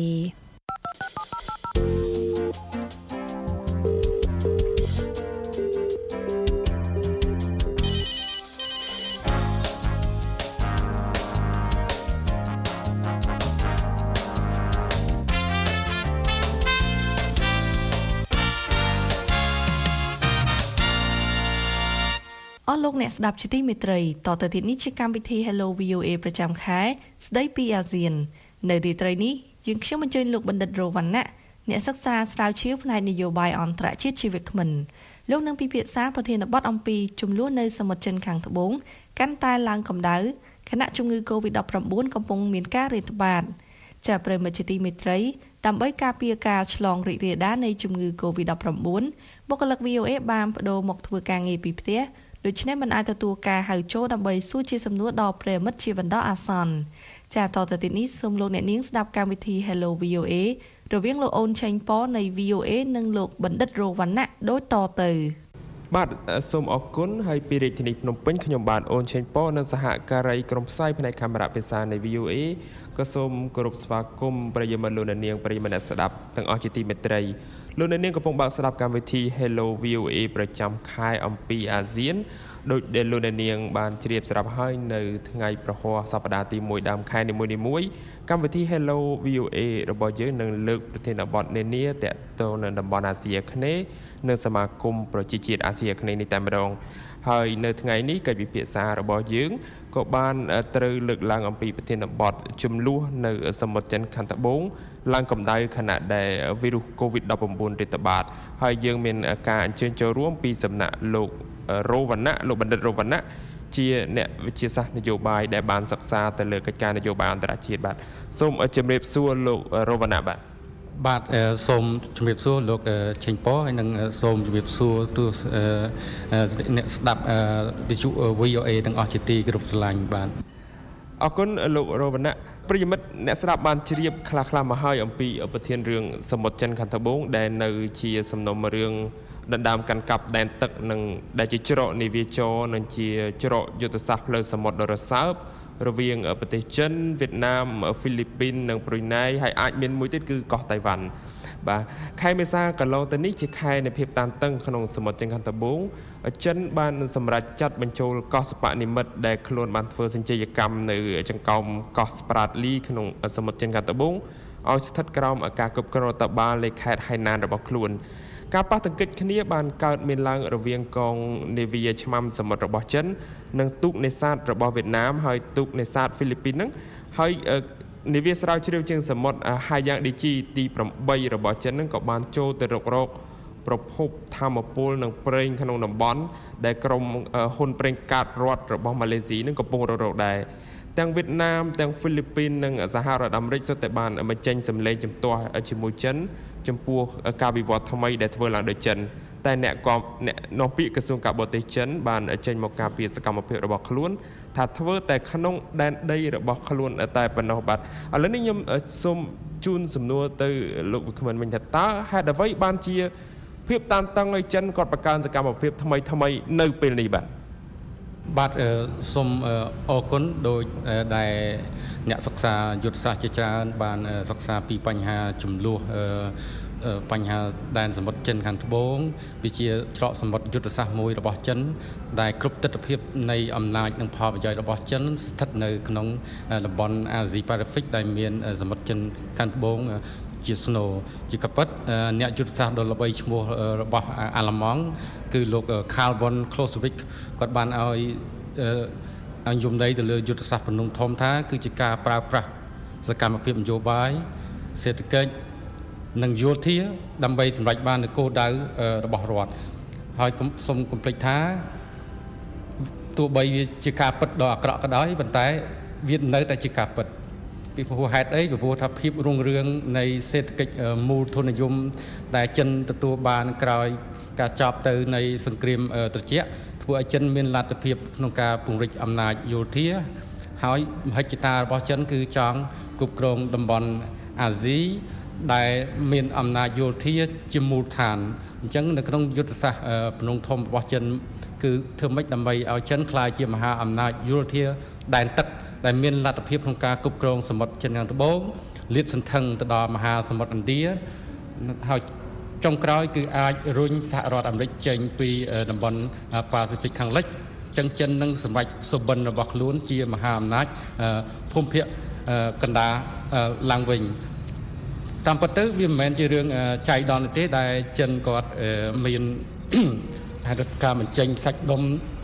អស់លោកអ្នកស្ដាប់ជាទីមេត្រីតទៅទៀតនេះជាកម្មវិធី Hello VOA ប្រចាំខែស្ដីពីអាស៊ាននៅរាត្រីនេះយើងខ្ញុំអញ្ជើញលោកបណ្ឌិតរវណ្ណៈអ្នកសិក្សាស្រាវជ្រាវផ្នែកនយោបាយអន្តរជាតិជាវិក្កាមលោកនឹងពិភាក្សាប្រធានបទអំពីចំនួននៅសមុទ្រចិនខាងត្បូងកាន់តែឡើងកម្ដៅខណៈជំងឺ COVID-19 កំពុងមានការរាតត្បាតចាប្រិមត្តជាទីមេត្រីដើម្បីការពារការឆ្លងរីករាលដាលនៃជំងឺ COVID-19 បុគ្គលិក VOA បានបដូរមកធ្វើការងារពីផ្ទះដូច្នេះមិនអាចទទួលការហៅចូលដើម្បីសួរជាសំណួរដល់ប្រិមិត្តជាបណ្ដោះអាសន្នចាតទៅទៀតនេះសូមលោកអ្នកនាងស្ដាប់កម្មវិធី Hello VOA រវាងលោកអូនឆេងប៉នៃ VOA និងលោកបណ្ឌិតរវណ្ណៈដូចតទៅបាទសូមអរគុណហើយពីរាជធានីភ្នំពេញខ្ញុំបាទអូនឆេងប៉និងសហការីក្រុមផ្សាយផ្នែកកាមេរ៉ាភាសានៃ VOA ក៏សូមគោរពស្វាគមន៍ប្រិយមិត្តលោកអ្នកនាងប្រិយមិត្តអ្នកស្ដាប់ទាំងអស់ជាទីមេត្រីលោកអ្នកនាងកំពុងបើកស្ដាប់កម្មវិធី Hello VOA ប្រចាំខែអំពីអាស៊ានដោយដែលលោកអ្នកនាងបានជ្រាបស្រាប់ហើយនៅថ្ងៃប្រហ័សសប្តាហ៍ទី1ដើមខែនីមួយៗកម្មវិធី Hello VOA របស់យើងនឹងលើកប្រធានបទនានាទាក់ទងនឹងតំបន់អាស៊ីអាគ្នេយ៍និងសមាគមប្រជាជាតិអាស៊ីអាគ្នេយ៍នេះតែម្ដងហើយនៅថ្ងៃនេះកិច្ចពិភាក្សារបស់យើងក៏បានត្រូវលើកឡើងអំពីប្រធានបទចំនួននៅសមុទ្រចិនខាងត្បូងឡើងកម្ដៅខណៈដែលវីរុស COVID-19 រាតត្បាតហើយយើងមានការអញ្ជើញចូលរួមពីសំណាក់លោករវណ្ណៈលោកបណ្ឌិតរវណ្ណៈជាអ្នកវិទ្យាសាស្ត្រនយោបាយដែលបានសិក្សាទៅលើកិច្ចការនយោបាយអន្តរជាតិបាទសូមជម្រាបសួរលោករវណ្ណៈបាទសូមជម្រាបសួរលោកឆេងប៉ហើយនិងសូមជម្រាបសួរទូអ្នកស្ដាប់វិទ្យុ VOA ទាំងអស់ជាទីគោរពស្រឡាញ់បាទអរគុណលោករវណ្ណៈប្រិយមិត្តអ្នកស្ដាប់បានជ្រាបខ្លះៗមកហើយអំពីប្រធានរឿងសមុទ្រចិនខាងត្បូងដែលនៅជាសំណុំរឿងដណ្ដើមកាន់កាប់ដែនទឹកនិងដែលជាច្រកនាវាចរនិងជាច្រកយុទ្ធសាស្ត្រផ្លូវសមុទ្រដ៏រសើបរវាងប្រទេសចិនវៀតណាមហ្វីលីពីននិងប្រ៊ុយណេហើយអាចមានមួយទៀតគឺកោះតៃវ៉ាន់បាទខែមេសាកន្លងទៅនេះជាខែនៃភាពតានតឹងក្នុងសមុទ្រចិនខាងត្បូងចិនបានសម្រេចចាត់បញ្ចូលកោះសពនិមិត្តដែលខ្លួនបានធ្វើសញ្ជយកម្មនៅចង្កោមកោះស្ប្រាតលីក្នុងសមុទ្រចិនខាងត្បូងឲ្យស្ថិតក្រោមការគ្រប់គ្រងរដ្ឋបាលនៃខេត្តហៃណានរបស់ខ្លួនការប៉ះទង្គិចគ្នាបានកើតមានឡើងរវាងកងនាវាឆ្មាំសមុទ្ររបស់ចិននិងទូកនេសាទរបស់វៀតណាមហើយទូកនេសាទហ្វីលីពីនហ្នឹងហើយនាវាស្រាវជ្រាវជើងសមុទ្រ HyangDG ទី8របស់ចិនហ្នឹងក៏បានចូលទៅរកប្រភពធម្មពលនិងប្រេងក្នុងតំបន់ដែលក្រុមហ៊ុនប្រេងកាតរដ្ឋរបស់ម៉ាឡេស៊ីហ្នឹងកំពុងរកដែរទាំងវៀតណាមទាំងហ្វីលីពីននិងសហរដ្ឋអាមេរិកសុទ្ធតែបានបញ្ចេញសម្លេងជំទាស់ជាមួយចិនចំពោះការវិវត្តថ្មីដែលធ្វើឡើងដោយចិនតែអ្នកនាំពាក្យក្រសួងការបរទេសចិនបានចេញមកការពារសកម្មភាពរបស់ខ្លួនថាធ្វើតែក្នុងដែនដីរបស់ខ្លួនតែប៉ុណ្ណោះបាទឥឡូវនេះខ្ញុំសូមជូនសំណួរទៅលោកវិក្កាមវិញថាតើហេតុអ្វីបានជាភាពតានតឹងឲ្យចិនគាត់បង្កើនសកម្មភាពថ្មីនៅពេលនេះបាទសូមអរគុណដោយដែលអ្នកសិក្សាយុទ្ធសាស្ត្រជាច្រើនបានសិក្សាពីបញ្ហាចំនួនបញ្ហាដែនសមុទ្រចិនខាងត្បូងវាជាច្រកសមុទ្រយុទ្ធសាស្ត្រមួយរបស់ចិនដែលគ្រប់ទិដ្ឋភាពនៃអំណាចនិងផលប្រយោជន៍របស់ចិនស្ថិតនៅក្នុងតំបន់អាស៊ីប៉ាស៊ីហ្វិកដែលមានសមុទ្រចិនខាងត្បូងជាស្នូជាកពិតអ្នកយុទ្ធសាស្ត្រដ៏ល្បីឈ្មោះរបស់អាល្លឺម៉ង់គឺលោក Karl von Clausewitz គាត់បានឲ្យយមន័យទៅលើយុទ្ធសាស្ត្រពំនុំធំថាគឺជាការប្រើប្រាស់សកម្មភាពនយោបាយសេដ្ឋកិច្ចនិងយោធាដើម្បីសម្រេចបាននូវគោលដៅរបស់រដ្ឋហើយសូមកុំភ្លេចថាទោះបីវាជាការពិតដ៏អាក្រក់ក៏ដោយប៉ុន្តែវានៅតែជាការពិតពីព្រោះហេតុអីពីព្រោះថាភាពរុងរឿងនៃសេដ្ឋកិច្ចមូលធននិយមដែលចិនទទួលបានក្រោយការចប់ទៅនៃសង្គ្រាមត្រជាក់ធ្វើឲ្យចិនមានលទ្ធភាពក្នុងការពង្រីកអំណាចយោធាហើយមហិច្ឆតារបស់ចិនគឺចង់គ្រប់គ្រងតំបន់អាស៊ីដែលមានអំណាចយោធាជាមូលដ្ឋានអញ្ចឹងនៅក្នុងយុទ្ធសាស្ត្រភ្នំធំរបស់ចិនគឺធ្វើម៉េចដើម្បីឲ្យចិនក្លាយជាមហាអំណាចយោធាដែនទឹកដែលមានលទ្ធភាពក្នុងការគ្រប់គ្រងសមុទ្រចិនខាងត្បូងលាតសន្ធឹងទៅដល់មហាសមុទ្រឥណ្ឌាហើយចុងក្រោយគឺអាចរុញសហរដ្ឋអាមេរិកចេញពីតំបន់ប៉ាស៊ីហ្វិកខាងលិចចឹងចិននឹងសម្រេចសុបិនរបស់ខ្លួនជាមហាអំណាចភូមិភាគកណ្ដាលឡើងវិញតាមពិតទៅវាមិនមែនជារឿងចៃដន្យទេដែលចិនគាត់មានហេតុការបញ្ចេញសាច់ដុំ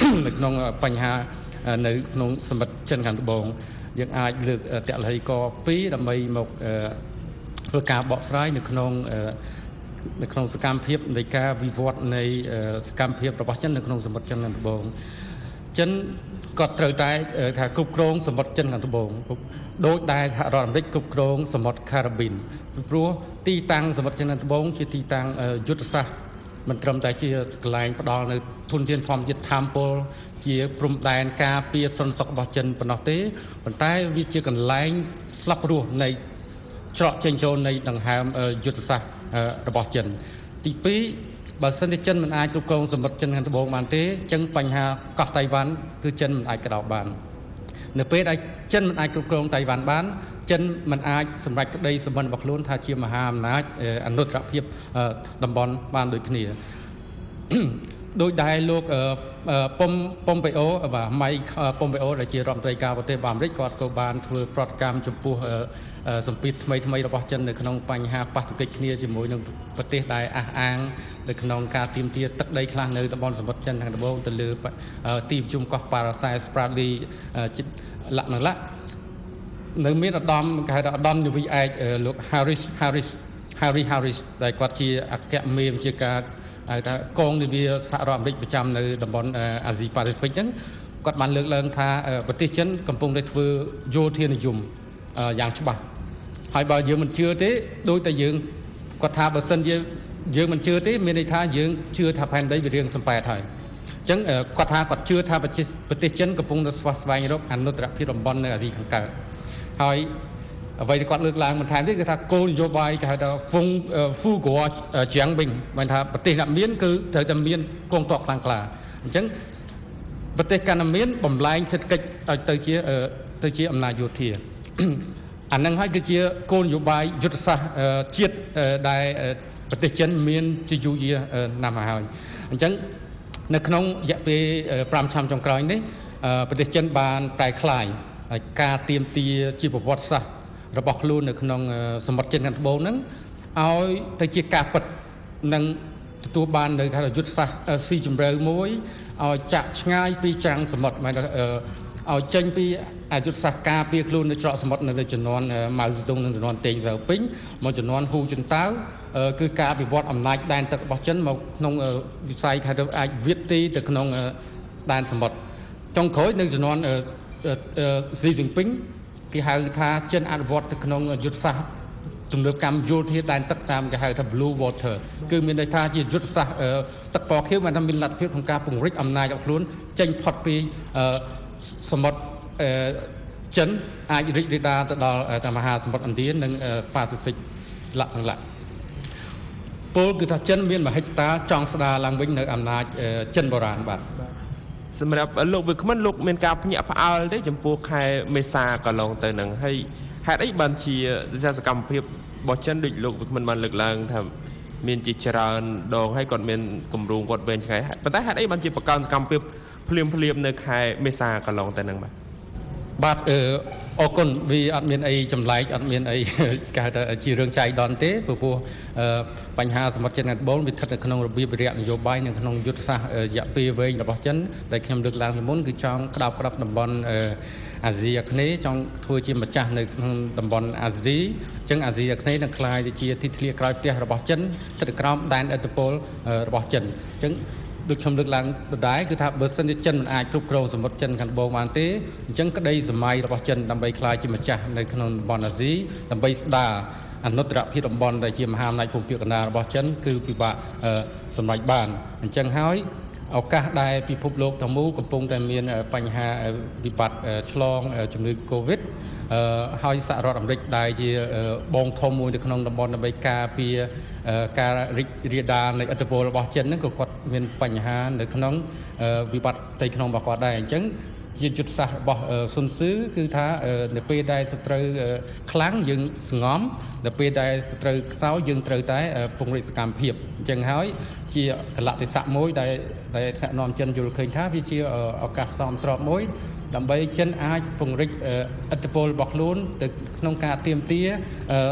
នៅក្នុងបញ្ហានៅក្នុងសមុទ្រចិនខាងត្បូងយើងអាចលើកតលហីក2ដើម្បីមកធ្វើការបកស្រាយនៅក្នុងសកម្មភាពនៃការវិវត្តនៃសកម្មភាពរបស់ចិននៅក្នុងសមុទ្រចិនខាងត្បូងចិនក៏ត្រូវតែថាគ្រប់គ្រងសមុទ្រចិនខាងត្បូងដោយដែលសហរដ្ឋអាមេរិកគ្រប់គ្រងសមុទ្រខារ៉ាប៊ីនព្រោះទីតាំងសមុទ្រចិនខាងត្បូងជាទីតាំងយុទ្ធសាស្ត្រមិនត្រឹមតែជាកន្លែងផ្ដល់នៅធនធានធម្មជាតិធម្មពលជាព្រំដែនការពារសន្តិសុខរបស់ចិនប៉ុណ្ណោះទេប៉ុន្តែវាជាកន្លែងស្លាប់រស់នៃច្រកចេញចូលនៃដង្ហើមយុទ្ធសាស្ត្ររបស់ចិនទី2បើសិនជាចិនមិនអាចគ្រប់គ្រងសមុទ្រចិនខាងត្បូងបានទេអញ្ចឹងបញ្ហាកោះតៃវ៉ាន់គឺចិនមិនអាចក្តោបបាននៅពេលដែលចិនមិនអាចគ្រប់គ្រងតៃវ៉ាន់បានចិនមិនអាចសម្រេចក្តីសម្បត្តិរបស់ខ្លួនថាជាមហាអំណាចអនុត្តរភាពតំបន់បានដូចគ្នាដោយដែលលោកប៉ុមពេអូបាទម៉ៃប៉ុមពេអូដែលជារដ្ឋមន្ត្រីការប្រទេសអាមេរិកគាត់ក៏បានធ្វើប្រតិកម្មចំពោះសម្ពាធថ្មីរបស់ចិននៅក្នុងបញ្ហាប៉ះទង្គិចគ្នាជាមួយនឹងប្រទេសដែលអះអាងនៅក្នុងការទាមទារទឹកដីខ្លះនៅតំបន់សមុទ្រចិនខាងត្បូងទៅលើទីប្រជុំកោះប៉ារ៉ាសែស្ប្រាឌីលក្ខណៈនៅមានឧត្តមគេហៅថាឧត្តមនាវីឯកលោក Harris ដែលគាត់ជាអគ្គមេបញ្ជាការហៅថាកងនាវាសហរដ្ឋអាមេរិកប្រចាំនៅតំបន់អាស៊ីប៉ាស៊ីហ្វិកហ្នឹងគាត់បានលើកឡើងថាប្រទេសចិនកំពុងតែធ្វើយោធានិយមយ៉ាងច្បាស់ហើយបើយើងមិនជឿទេដូចតែយើងគាត់ថាបើសិនជាយើងមិនជឿទេមានន័យថាយើងជឿថាផែនដីវារៀងសំប៉ែតហើយអញ្ចឹងគាត់ថាគាត់ជឿថាប្រទេសចិនកំពុងតែស្វះស្វែងរកអនុត្តរភាពតំបន់នៅអាស៊ីខាងកើតហើយអ្វីដែលគាត់លើកឡើងបន្ថែមទៀតគឺថាគោលនយោបាយគេហៅថាហ្វូហ្គួជាងវិញបានថាប្រទេសអ្នកមានគឺត្រូវតែមានកងទ័ពខ្លាំងក្លាអញ្ចឹងប្រទេសកាណាមានបំលែងសេដ្ឋកិច្ចឲ្យទៅជាអំណាចយោធាអានឹងហើយគឺជាគោលនយោបាយយុទ្ធសាស្ត្រជាតិដែលប្រទេសចិនមានជាយូរយារណាស់មកហើយអញ្ចឹងនៅក្នុងរយៈពេល5ឆ្នាំចុងក្រោយនេះប្រទេសចិនបានប្រែក្លាយការទាមទារជាប្រវត្តិសាស្ត្ររបស់ខ្លួននៅក្នុងសមុទ្រចិនខាងត្បូងហ្នឹងឲ្យទៅជាការពិតនិងទទួលបាននៅថាយុទ្ធសាស្ត្រស៊ីជម្រៅមួយឲ្យចាក់ឆ្ងាយពីច្រាំងសមុទ្រមកឲ្យចេញពីយុទ្ធសាស្ត្រការពារខ្លួននៅច្រកសមុទ្រនៅជំនាន់ម៉ៅសេតុងនិងជំនាន់តេងសៅពេញមកជំនាន់ហ៊ូជិនតាវគឺការវិវត្តអំណាចដែនទឹករបស់ចិនមកក្នុងវិស័យថាអាចវិតទីទៅក្នុងដែនសមុទ្រចុងក្រោយនៅជំនាន់ស៊ីជីនពីងគេហៅថាចិនអនុវត្តទៅក្នុងយុទ្ធសាស្ត្រទំនើបកម្មយោធាដែនទឹកតាមគេហៅថា Blue Water គឺមានន័យថាជាយុទ្ធសាស្ត្រទឹកពណ៌ខៀវបានថាមានលទ្ធភាពក្នុងការពង្រីកអំណាចរបស់ខ្លួនចេញផុតពីសមុទ្រចិនអាចរីករាលដាលទៅដល់មហាសមុទ្រឥណ្ឌានិងប៉ាស៊ីហ្វិកលក្ខណៈពលគឺថាចិនមានមហិច្ឆតាចង់ស្ដារឡើងវិញនៅអំណាចចិនបុរាណបាទសម្រាប់លោកវិក្កាមលោកមានការភ្ញាក់ផ្អើលទេចំពោះខែមេសាកន្លងទៅនឹងហើយហេតុអីបានជាសកម្មភាពរបស់ចិនដូចលោកវិក្កាមបានលើកឡើងថាមានជាច្រើនដងហើយគាត់មានគម្រោងគាត់វែងឆ្ងាយប៉ុន្តែហេតុអីបានជាបង្កើនសកម្មភាពភ្លាមនៅខែមេសាកន្លងទៅនឹងបាទអរគុណវាអត់មានអីចម្លែកអត់មានអីគេហៅថាជារឿងចៃដន្យទេព្រោះបញ្ហាសមុទ្រចិនខាងត្បូងវាស្ថិតនៅក្នុងរបៀបវិរៈនយោបាយនៅក្នុងយុទ្ធសាស្ត្ររយៈពេលវែងរបស់ចិនដែលខ្ញុំលើកឡើងពីមុនគឺចង់ក្តោបក្តាប់តំបន់អាស៊ីអាគ្នេយ៍ចង់ធ្វើជាម្ចាស់នៅក្នុងតំបន់អាស៊ីអញ្ចឹងអាស៊ីអាគ្នេយ៍នឹងក្លាយទៅជាទីធ្លាក្រោយផ្ទះរបស់ចិនស្ថិតក្រោមដែនឥទ្ធិពលរបស់ចិនអញ្ចឹងដូចខ្ញុំលើកឡើងដដែលគឺថាបើសិនជាចិនមិនអាចគ្រប់គ្រងសមុទ្រចិនខាងត្បូងបានទេអញ្ចឹងក្តីសម័យរបស់ចិនដើម្បីក្លាយជាម្ចាស់នៅក្នុងតំបន់អាស៊ីដើម្បីស្ដារអនុត្តរភាពតំបន់ដែលជាមហាអំណាចភូមិភាគកណ្ដាលរបស់ចិនគឺពិបាកសម្រេចបានអញ្ចឹងហើយឱកាសដែលពិភពលោកទាំងមូលកំពុងតែមានបញ្ហាវិបត្តិឆ្លងជំងឺ Covid ហើយសហរដ្ឋអាមេរិកដែលជាបងធំមួយនៅក្នុងតំបន់ដើម្បីការពារការរីករាលដាលនៃឥទ្ធិពលរបស់ចិនហ្នឹងក៏គាត់មានបញ្ហានៅក្នុងវិបត្តិផ្ទៃក្នុងរបស់គាត់ដែរអញ្ចឹងជាយុទ្ធសាស្ត្ររបស់ស៊ុនស៊ឺគឺថានៅពេលដែលសត្រូវខ្លាំងយើងស្ងំនៅពេលដែលសត្រូវខ្សោយយើងត្រូវតែពង្រីកសកម្មភាពអញ្ចឹងហើយជាកលៈទេសៈមួយដែលថ្នាក់នាំចិនយល់ឃើញថាវាជាឱកាសសមស្របមួយដើម្បីចិនអាចពង្រីកឥទ្ធិពលរបស់ខ្លួនទៅក្នុងការទាមទារ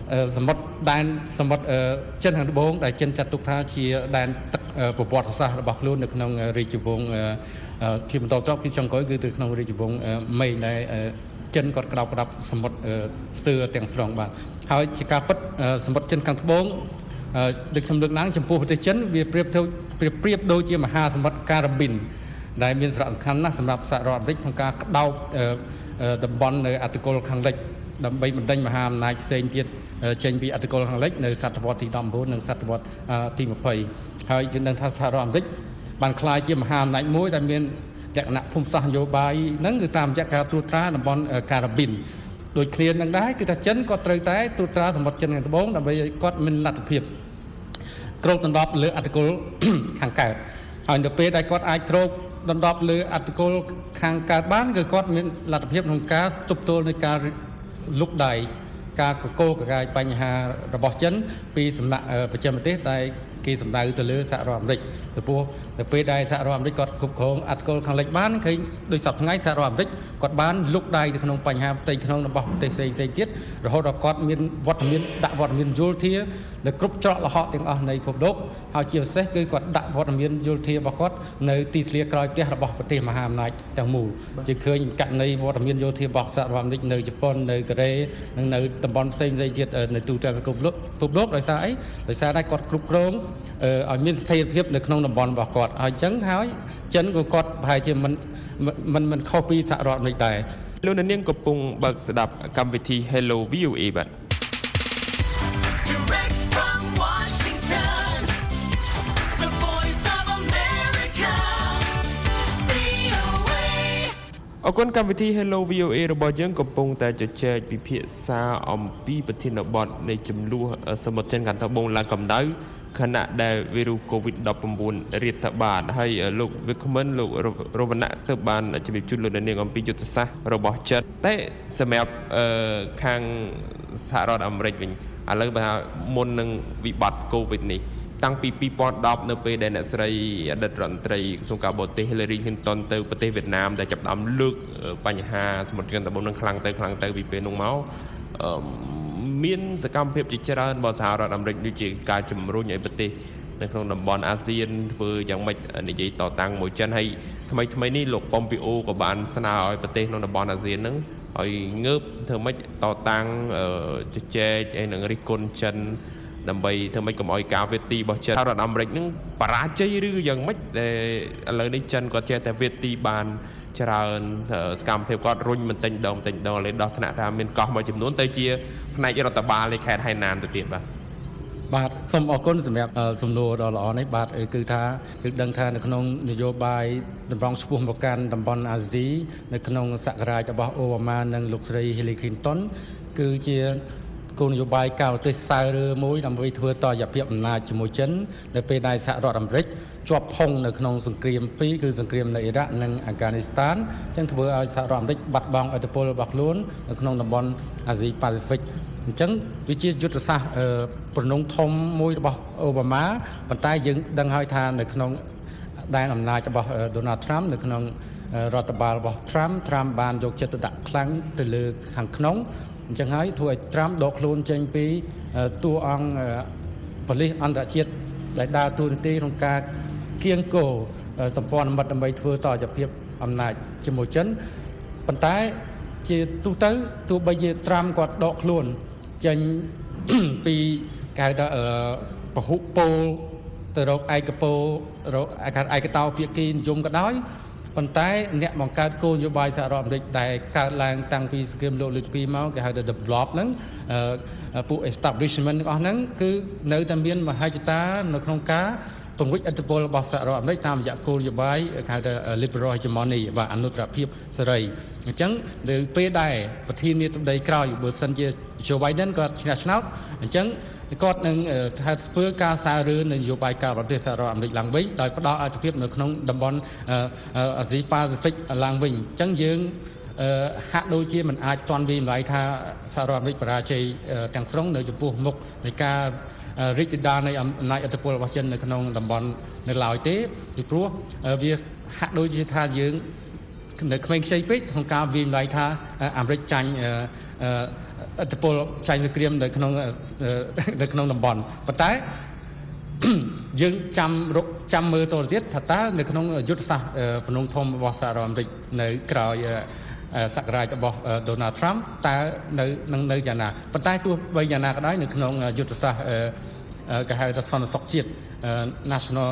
សមុទ្រដែនសមុទ្រចិនខាងត្បូងដែលចិនចាត់ទុកថាជាដែនទឹកប្រវត្តិសាស្ត្ររបស់ខ្លួននៅក្នុងរាជវង្សជាបន្តទៅពីចុងក្រោយគឺទៅក្នុងរាជវង្សមេងដែលចិនគាត់ក្តោបក្តាប់សមុទ្រស្ទើរទាំងស្រុងបាទហើយជាការពិតសមុទ្រចិនខាងត្បូងដូចខ្ញុំលើកឡើងចំពោះប្រទេសចិនវាប្រៀបដូចជាមហាសមុទ្រការ៉ាប៊ីនដែលមានសារៈសំខាន់ណាស់សម្រាប់សហរដ្ឋអាមេរិកក្នុងការក្តោបតំបន់នៅអាតិកុលខាងលិចដើម្បីបណ្ដេញមហាអំណាចផ្សេងទៀតចេញពីអាតិកុលខាងលិចនៅសតវត្សទី19និងសតវត្សទី20ហើយយើងដឹងថាសហរដ្ឋអាមេរិកបានក្លាយជាមហាអំណាចមួយដែលមានលក្ខណៈភូមិសាស្ត្រនយោបាយហ្នឹងគឺតាមរយៈការត្រួតត្រាតំបន់ការ៉ាប៊ីនដូចឃ្លាននឹងដែរគឺថាចិនក៏ត្រូវតែត្រួតត្រាសមុទ្រចិនខាងត្បូងដើម្បីឲ្យគាត់មានលទ្ធភាពគ្របដណ្ដប់លើអាតិកុលខាងកើតហើយនៅពេលដែលគាត់អាចគ្របដណ្ដប់លើអាតិកុលខាងកើតបានគឺគាត់មានលទ្ធភាពក្នុងការទប់ទល់នឹងការលុកដៃការកកកកាយបញ្ហារបស់ចិនពីសំណាក់បច្ចេកទេសដែលគេសម្ដៅទៅលើសហរដ្ឋអាមេរិកពីព្រោះនៅពេលដែលសហរដ្ឋអាមេរិកគាត់គ្រប់គ្រងអាតិកុលខាងលិចបានឃើញដោយសពថ្ងៃសហរដ្ឋអាមេរិកគាត់បានលុកដៃទៅក្នុងបញ្ហាផ្ទៃក្នុងរបស់ប្រទេសផ្សេងទៀតរហូតដល់គាត់មានវត្តមានដាក់វត្តមានយោធានៅគ្រប់ច្រកល្ហកទាំងអស់នៃពិភពលោកហើយជាពិសេសគឺគាត់ដាក់វត្តមានយោធារបស់គាត់នៅទីធ្លាក្រោយផ្ទះរបស់ប្រទេសមហាអំណាចទាំងមូលជាឃើញករណីវត្តមានយោធារបស់សហរដ្ឋអាមេរិកនៅជប៉ុននៅកូរ៉េនិងនៅតំបន់ផ្សេងទៀតនៅទូទាំងពិភពលោកដោយសារអីដោយសារតែគាត់គ្រប់គ្រងឲ្យមានស្ថិរភាពនៅក្នុងតំបន់របស់គាត់ហើយអញ្ចឹងហើយចិនក៏គាត់ប្រហែលជាមិនខុសពីសហរដ្ឋអាមេរិកដែរលោកនាងកំពុងបើកស្ដាប់កម្មវិធី Hello VOA បាទ Direct from Washington, the voice of America, VOA. អរគុណកម្មវិធី Hello VOA របស់យើងកំពុងតែជជែកពិភាក្សាអំពីប្រធានបទនៃចំនួនសមុទ្រចិនខាងត្បូងឡើងកម្ដៅខណៈដែលវីរុស COVID-19 រាតត្បាតហើយលោកវិក្កាមិនលោករវណ្ណៈទៅបានជម្រាបជូនលោកនាងអំពីយុទ្ធសាស្ត្ររបស់ចិនតែសម្រាប់ខាងសហរដ្ឋអាមេរិកវិញឥឡូវបើមុននឹងវិបត្តិ COVID នេះតាំងពី2010នៅពេលដែលអ្នកស្រីអតីតរដ្ឋមន្ត្រីក្រសួងការបរទេស Hillary Clinton ទៅប្រទេសវៀតណាមដែលចាប់ផ្ដើមលើកបញ្ហាសមុទ្រចិនត្បូងនឹងខ្លាំងទៅពីពេលនោះមកមានសកម្មភាពជាច្រើនរបស់សហរដ្ឋអាមេរិកដូចជាការជំរុញឲ្យប្រទេសនៅក្នុងតំបន់អាស៊ានធ្វើយ៉ាងម៉េចនិយាយតតាំងមួយចិនហើយថ្មីនេះលោកប៉ុមពីអូក៏បានស្នើឲ្យប្រទេសក្នុងតំបន់អាស៊ានហ្នឹងឲ្យងើបធ្វើម៉េចតតាំងជជែកឲ្យនឹងរិះគន់ចិនដើម្បីធ្វើម៉េចកុំឲ្យការវេទីរបស់ចិនសហរដ្ឋអាមេរិកហ្នឹងបរាជ័យឬយ៉ាងម៉េចដែលឥឡូវនេះចិនក៏ចេះតែវេទីបានច្រើនសកម្មភាពគាត់រុញមិនទិញដងលេដោះថ្នាក់ថាមានកោះមួយចំនួនទៅជាផ្នែករដ្ឋបាលនៃខេត្តហៃណានទៅទៀតបាទសូមអរគុណសម្រាប់សំណួរដ៏ល្អនេះបាទគឺថាគឺដឹងថានៅក្នុងនយោបាយតម្រង់ឆ្ពោះមកកាន់តំបន់អាស៊ីនៅក្នុងសករាជរបស់អូបាម៉ានិងលោកស្រី Hillary Clinton គឺជាគោលនយោបាយការប្រទេសសើរើមួយដើម្បីធ្វើតយភាពអំណាចជាមួយចិននៅពេលដែលសហរដ្ឋអាមេរិកជាប់ផុងនៅក្នុងសង្គ្រាមពីរគឺសង្គ្រាមនៅអ៊ីរ៉ាក់និងអាហ្គានីស្ថានអញ្ចឹងធ្វើឲ្យសហរដ្ឋអាមេរិកបាត់បង់ឥទ្ធិពលរបស់ខ្លួននៅក្នុងតំបន់អាស៊ីប៉ាស៊ីហ្វិកអញ្ចឹងវាជាយុទ្ធសាស្ត្រប្រណុងធំមួយរបស់អូបាម៉ាប៉ុន្តែយើងដឹងហើយថានៅក្នុងដែនអំណាចរបស់ Donald Trump នៅក្នុងរដ្ឋបាលរបស់ Trump បានយកចិត្តទុកដាក់ខ្លាំងទៅលើខាងក្នុងអញ្ចឹងហើយធ្វើឲ្យ Trump ដកខ្លួនចេញពីតួអង្គប៉ូលីសអន្តរជាតិដែលដើរតួនាទីក្នុងការគៀងគរសម្ព័ន្ធមិត្តដើម្បីធ្វើតយភាពអំណាចជាមួយចិនប៉ុន្តែជាទូទៅទោះបីជា Trump គាត់ដកខ្លួនចេញពីគេហៅថាពហុពលទៅរកឯកពលរកឯកតោភាគីនិយមក៏ដោយប៉ុន្តែអ្នកបង្កើតគោលនយោបាយសហរដ្ឋអាមេរិកដែលកើតឡើងតាំងពីសង្គ្រាមលោកលើកទី2មកគេហៅថា develop ហ្នឹងពួក establishment ទាំងអស់ហ្នឹងគឺនៅតែមានមហិច្ឆតានៅក្នុងការពង្រីកឥទ្ធិពលរបស់សហរដ្ឋអាមេរិកតាមរយៈគោលនយោបាយគេហៅថា liberal hegemony បាទអនុត្តរភាពសេរីអញ្ចឹងនៅពេលដែលប្រធានាធិបតីក្រោយបើសិនជា Joe Biden គាត់ឈ្នះឆ្នោតអញ្ចឹងគាត់នឹងធ្វើការសាររើនយោបាយការបរទេសសហរដ្ឋអាមេរិកឡើងវិញដោយផ្ដល់អធិភាពនៅក្នុងតំបន់អាស៊ីប៉ាស៊ីហ្វិកឡើងវិញអញ្ចឹងយើងហាក់ដូចជាមិនអាចទាន់វាម្ល៉េះថាសហរដ្ឋអាមេរិកបរាជ័យទាំងស្រុងនៅចំពោះមុខនៃការរីកដុដាលនៃអំណាចឥទ្ធិពលរបស់ចិននៅក្នុងតំបន់នៅឡើយទេពីព្រោះវាហាក់ដូចជាថាយើងនៅក្មេងខ្ចីពេកក្នុងការវាម្ល៉េះថាអាមេរិកចាញ់ឥទ្ធិពលចែកសង្គ្រាមនៅក្នុងតំបន់ប៉ុន្តែ យើងចាំមើលតទៅទៀតថាតើនៅក្នុងយុទ្ធសាស្ត្របំណងធំរបស់សហរដ្ឋអាមេរិកនៅក្រោយសក្តានុពលរបស់ Donald Trump តើនៅយ៉ាងណាប៉ុន្តែទោះបីយ៉ាងណាក៏ដោយនៅក្នុងយុទ្ធសាស្ត្រគេហៅថាសន្តិសុខជាតិ National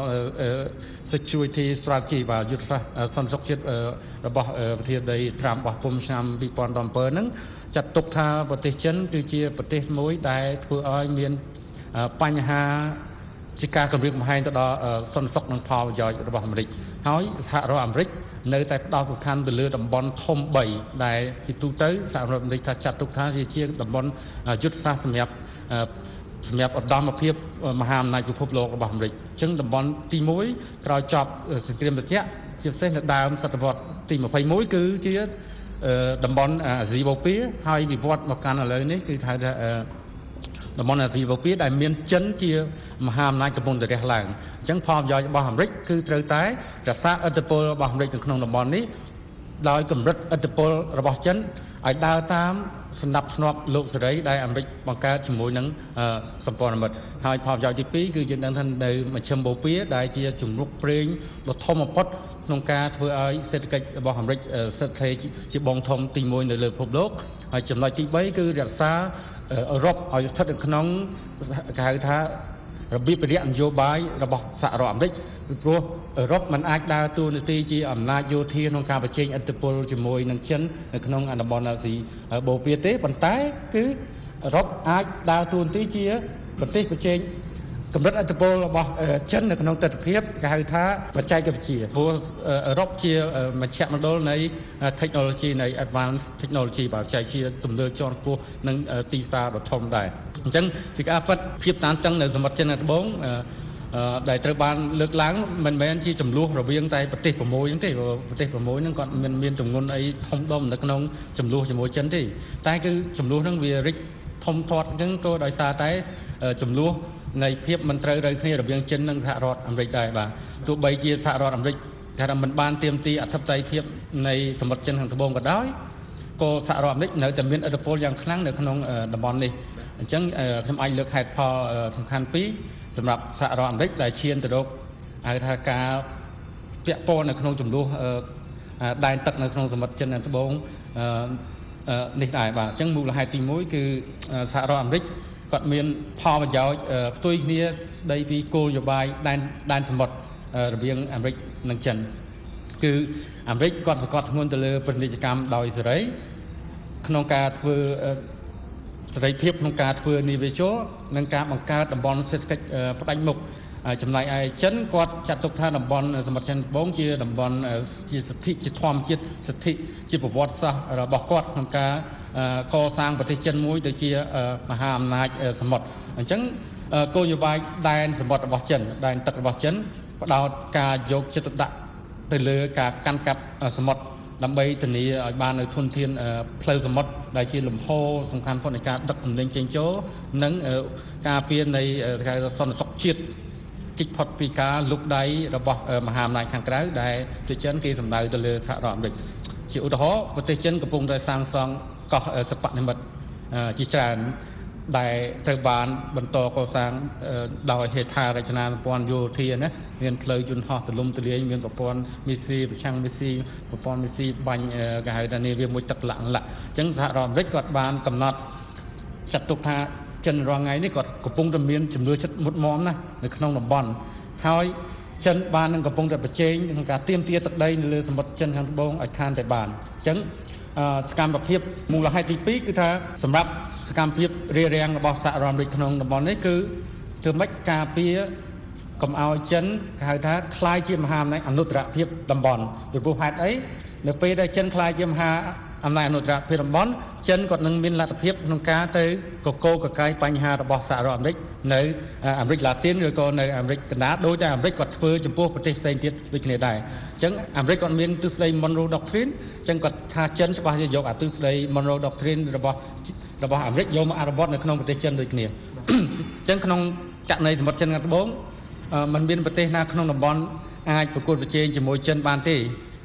Security Strategy បាទយុទ្ធសាស្ត្រសន្តិសុខជាតិរបស់ប្រធានាធិបតី Trump របស់ពុំឆ្នាំ 2017 ហ្នឹងចាត់ទុកថាប្រទេសចិនគឺជាប្រទេសមួយដែលធ្វើឲ្យមានបញ្ហាជាការគម្រាមកំហែងទៅដល់សន្តិសុខនិងផលប្រយោជន៍របស់អាមេរិកហើយសហរដ្ឋអាមេរិកនៅតែផ្ដោតសំខាន់ទៅលើតំបន់ធំ3ដែលជាទូទៅសហរដ្ឋអាមេរិកថាចាត់ទុកថាវាជាតំបន់យុទ្ធសាស្ត្រសម្រាប់ឧត្តមភាពមហាអំណាចពិភពលោករបស់អាមេរិកអញ្ចឹងតំបន់ទី1ក្រោយចប់សង្គ្រាមត្រជាក់ជាពិសេសនៅដើមសតវត្សទី21គឺជាតំបន់អាស៊ីបូព៌ាហើយវិវត្តមកកាន់ឥឡូវនេះគឺហៅថាតំបន់អាស៊ីបូព៌ាដែលមានចិនជាមហាអំណាចកំពុងតែរះឡើងអញ្ចឹងផលប្រយោជន៍របស់អាមេរិកគឺត្រូវតែរក្សាឥទ្ធិពលរបស់អាមេរិកនៅក្នុងតំបន់នេះដោយកម្រិតឥទ្ធិពលរបស់ចិនឲ្យដើរតាមសម្ដាប់ធ្នាប់លោកសេរីដែលអាមេរិកបង្កើតជាមួយនឹងសម្ព័ន្ធមិត្តហើយផលប្រយោជន៍ទី2គឺយើងដឹងថានៅមជ្ឈិមបូព៌ាដែលជាជំរុកប្រេងដ៏ធំបំផុតក្នុងការធ្វើឲ្យសេដ្ឋកិច្ចរបស់អាមេរិកស្ថិតជាបងធំទី1នៅលើពិភពលោកហើយចំណុចទី3គឺរក្សាអឺរ៉ុបឲ្យស្ថិតនៅក្នុងគេហៅថារបៀបនយោបាយរបស់សហរដ្ឋអាមេរិកពីព្រោះអឺរ៉ុបមិនអាចដើរតួនាទីជាអំណាចយោធាក្នុងការបញ្ចេញឥទ្ធិពលជាមួយនឹងចិននៅក្នុងតំបន់អាស៊ីបូព៌ាទេប៉ុន្តែគឺអឺរ៉ុបអាចដើរតួនាទីជាប្រទេសបញ្ចេញកម្រិតឥទ្ធិពលរបស់ចិននៅក្នុងទស្សនវិជ្ជាគេហៅថាបច្ចេកវិទ្យាព្រោះអឺរ៉ុបជាមជ្ឈមណ្ឌលនៃ technology នៃ advanced technology បច្ចេកវិទ្យាទំនើបជាន់ខ្ពស់និងទីផ្សារដ៏ធំដែរអញ្ចឹងពីការពិតភាពតានតឹងនៅសមុទ្រចិនខាងត្បូងដែលត្រូវបានលើកឡើងមិនមែនជាចំនួនរវាងតែប្រទេស6ហ្នឹងទេប្រទេស6ហ្នឹងគាត់មានចំនួនអីធំដុំនៅក្នុងចំនួនជាមួយចិនទេតែគឺចំនួនហ្នឹងវារិចធំធាត់អញ្ចឹងក៏ដោយសារតែចំនួននៃភាពមិនត្រូវគ្នារវាងចិននិងសហរដ្ឋអាមេរិកដែរបាទទោះបីជាសហរដ្ឋអាមេរិកថាមិនបានទាមទារអធិបតេយ្យភាពនៃសមុទ្រចិនខាងត្បូងក៏ដោយក៏សហរដ្ឋអាមេរិកនៅតែមានឥទ្ធិពលយ៉ាងខ្លាំងនៅក្នុងតំបន់នេះអញ្ចឹងខ្ញុំអាចលើកហេតុផលសំខាន់ពីរសម្រាប់សហរដ្ឋអាមេរិកដែលឈានទៅរកហៅថាការពាក់ព័ន្ធនៅក្នុងចំនួនដែនទឹកនៅក្នុងសមុទ្រចិនខាងត្បូងនេះដែរបាទអញ្ចឹងមូលហេតុទី1គឺសហរដ្ឋអាមេរិកគាត់មានផលប្រយោជន៍ផ្ទុយគ្នាស្ដីពីគោលនយោបាយដែនសមុទ្ររវាងអាមេរិកនិងចិនគឺអាមេរិកគាត់សង្កត់ធ្ងន់ទៅលើពាណិជ្ជកម្មដោយសេរីក្នុងការធ្វើសេរីភាពក្នុងការធ្វើនិវិជលនិងការបង្កើតតំបន់សេដ្ឋកិច្ចផ្ដាច់មុខចំណែកឯចិនគាត់ចាត់ទុកថាតំបន់សមុទ្រចិនត្បូងជាតំបន់ជាសិទ្ធិជាធម្មជាតិសិទ្ធិជាប្រវត្តិសាស្ត្ររបស់គាត់ក្នុងការកសាងប្រទេសចិនមួយទៅជាមហាអំណាចសមុទ្រអញ្ចឹងគោលនយោបាយដែនសមុទ្ររបស់ចិនដែនទឹករបស់ចិនផ្ដោតការយកចិត្តទុកដាក់ទៅលើការកាន់កាប់សមុទ្រដើម្បីធានាឲ្យបាននៅធនធានផ្លូវសមុទ្រដែលជាលំហសំខាន់ផងនៃការដឹកទំនិញចេញចូលនិងការពារនៃសន្តិសុខជាតិជិះផុតពីការលុបដៃរបស់មហាអំណាចខាងក្រៅដែលប្រទេសចិនគេសម្ដៅទៅលើសហរដ្ឋអាមេរិកជាឧទាហរណ៍ប្រទេសចិនកំពុងតែសាងសង់កោះសិប្បនិម្មិតជាច្រើនដែលត្រូវបានបន្តកសាងដោយហេដ្ឋារចនាសម្ព័ន្ធយោធាណាមានផ្លូវយន្តហោះទលំទលាយមានប្រព័ន្ធមីស៊ីប្រឆាំងមីស៊ីប្រព័ន្ធមីស៊ីបាញ់គេហៅថានាវាមួយទឹកលាក់អញ្ចឹងសហរដ្ឋអាមេរិកគាត់បានកំណត់ចាត់ទុកថាចិនរាល់ថ្ងៃនេះគាត់កំពុងតែមានចំនួនចិត្តមុតមមណានៅក្នុងតំបន់ហើយចិនបាននឹងកំពុងតែប្រជែងក្នុងការទាមទារទឹកដីនៅលើសមុទ្រចិនខាងត្បូងឲ្យខានតែបានអញ្ចឹងសកម្មភាពមូលហេតុទី2គឺថាសម្រាប់សកម្មភាពរារាំងរបស់សហរដ្ឋអាមេរិកក្នុងតំបន់នេះគឺធ្វើម៉េចការពារកុំឲ្យចិនគេហៅថាคล้ายជាមហាអំណាចអនុត្តរភាពតំបន់ពីព្រោះហេតុអីនៅពេលដែលចិនคล้ายជាមហាអំណាចអនុត្តរភាពតំបន់ចិនគាត់នឹងមានលទ្ធភាពក្នុងការទៅកកកកាយបញ្ហារបស់សហរដ្ឋអាមេរិកនៅអាមេរិកឡាទីនឬក៏នៅអាមេរិកកណ្ដាលដោយតែអាមេរិកគាត់ធ្វើចំពោះប្រទេសផ្សេងទៀតដូចគ្នាដែរអញ្ចឹងអាមេរិកគាត់មានទស្សនវិជ្ជា Monroe Doctrine អញ្ចឹងគាត់ថាចិនច្បាស់ជាយកអាទស្សនវិជ្ជា Monroe Doctrine របស់អាមេរិកយកមកអនុវត្តនៅក្នុងប្រទេសចិនដូចគ្នាអញ្ចឹងក្នុងករណីសមុទ្រចិនខាងត្បូងมันមានប្រទេសណាក្នុងតំបន់អាចប្រកួតប្រជែងជាមួយចិនបានទេ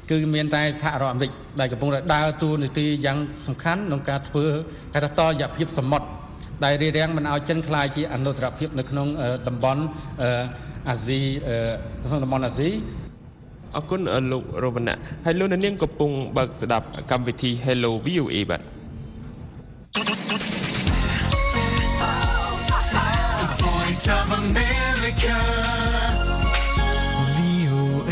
គឺមានតែសហរដ្ឋអាមេរិកដែលកំពុងតែដើរតួនាទីយ៉ាងសំខាន់ក្នុងការធ្វើការតរយៈភាពសមុទ្រដែលរារាំងមិនឲ្យចិនក្លាយជាអនុត្តរភាពនៅក្នុងតំបន់អាស៊ីក្នុងតំបន់អាស៊ីអរគុណលោករវណ្ណៈហើយលោកនាងកំពុងបើកស្ដាប់កម្មវិធី Hello VOA បាទ Voice of America VOA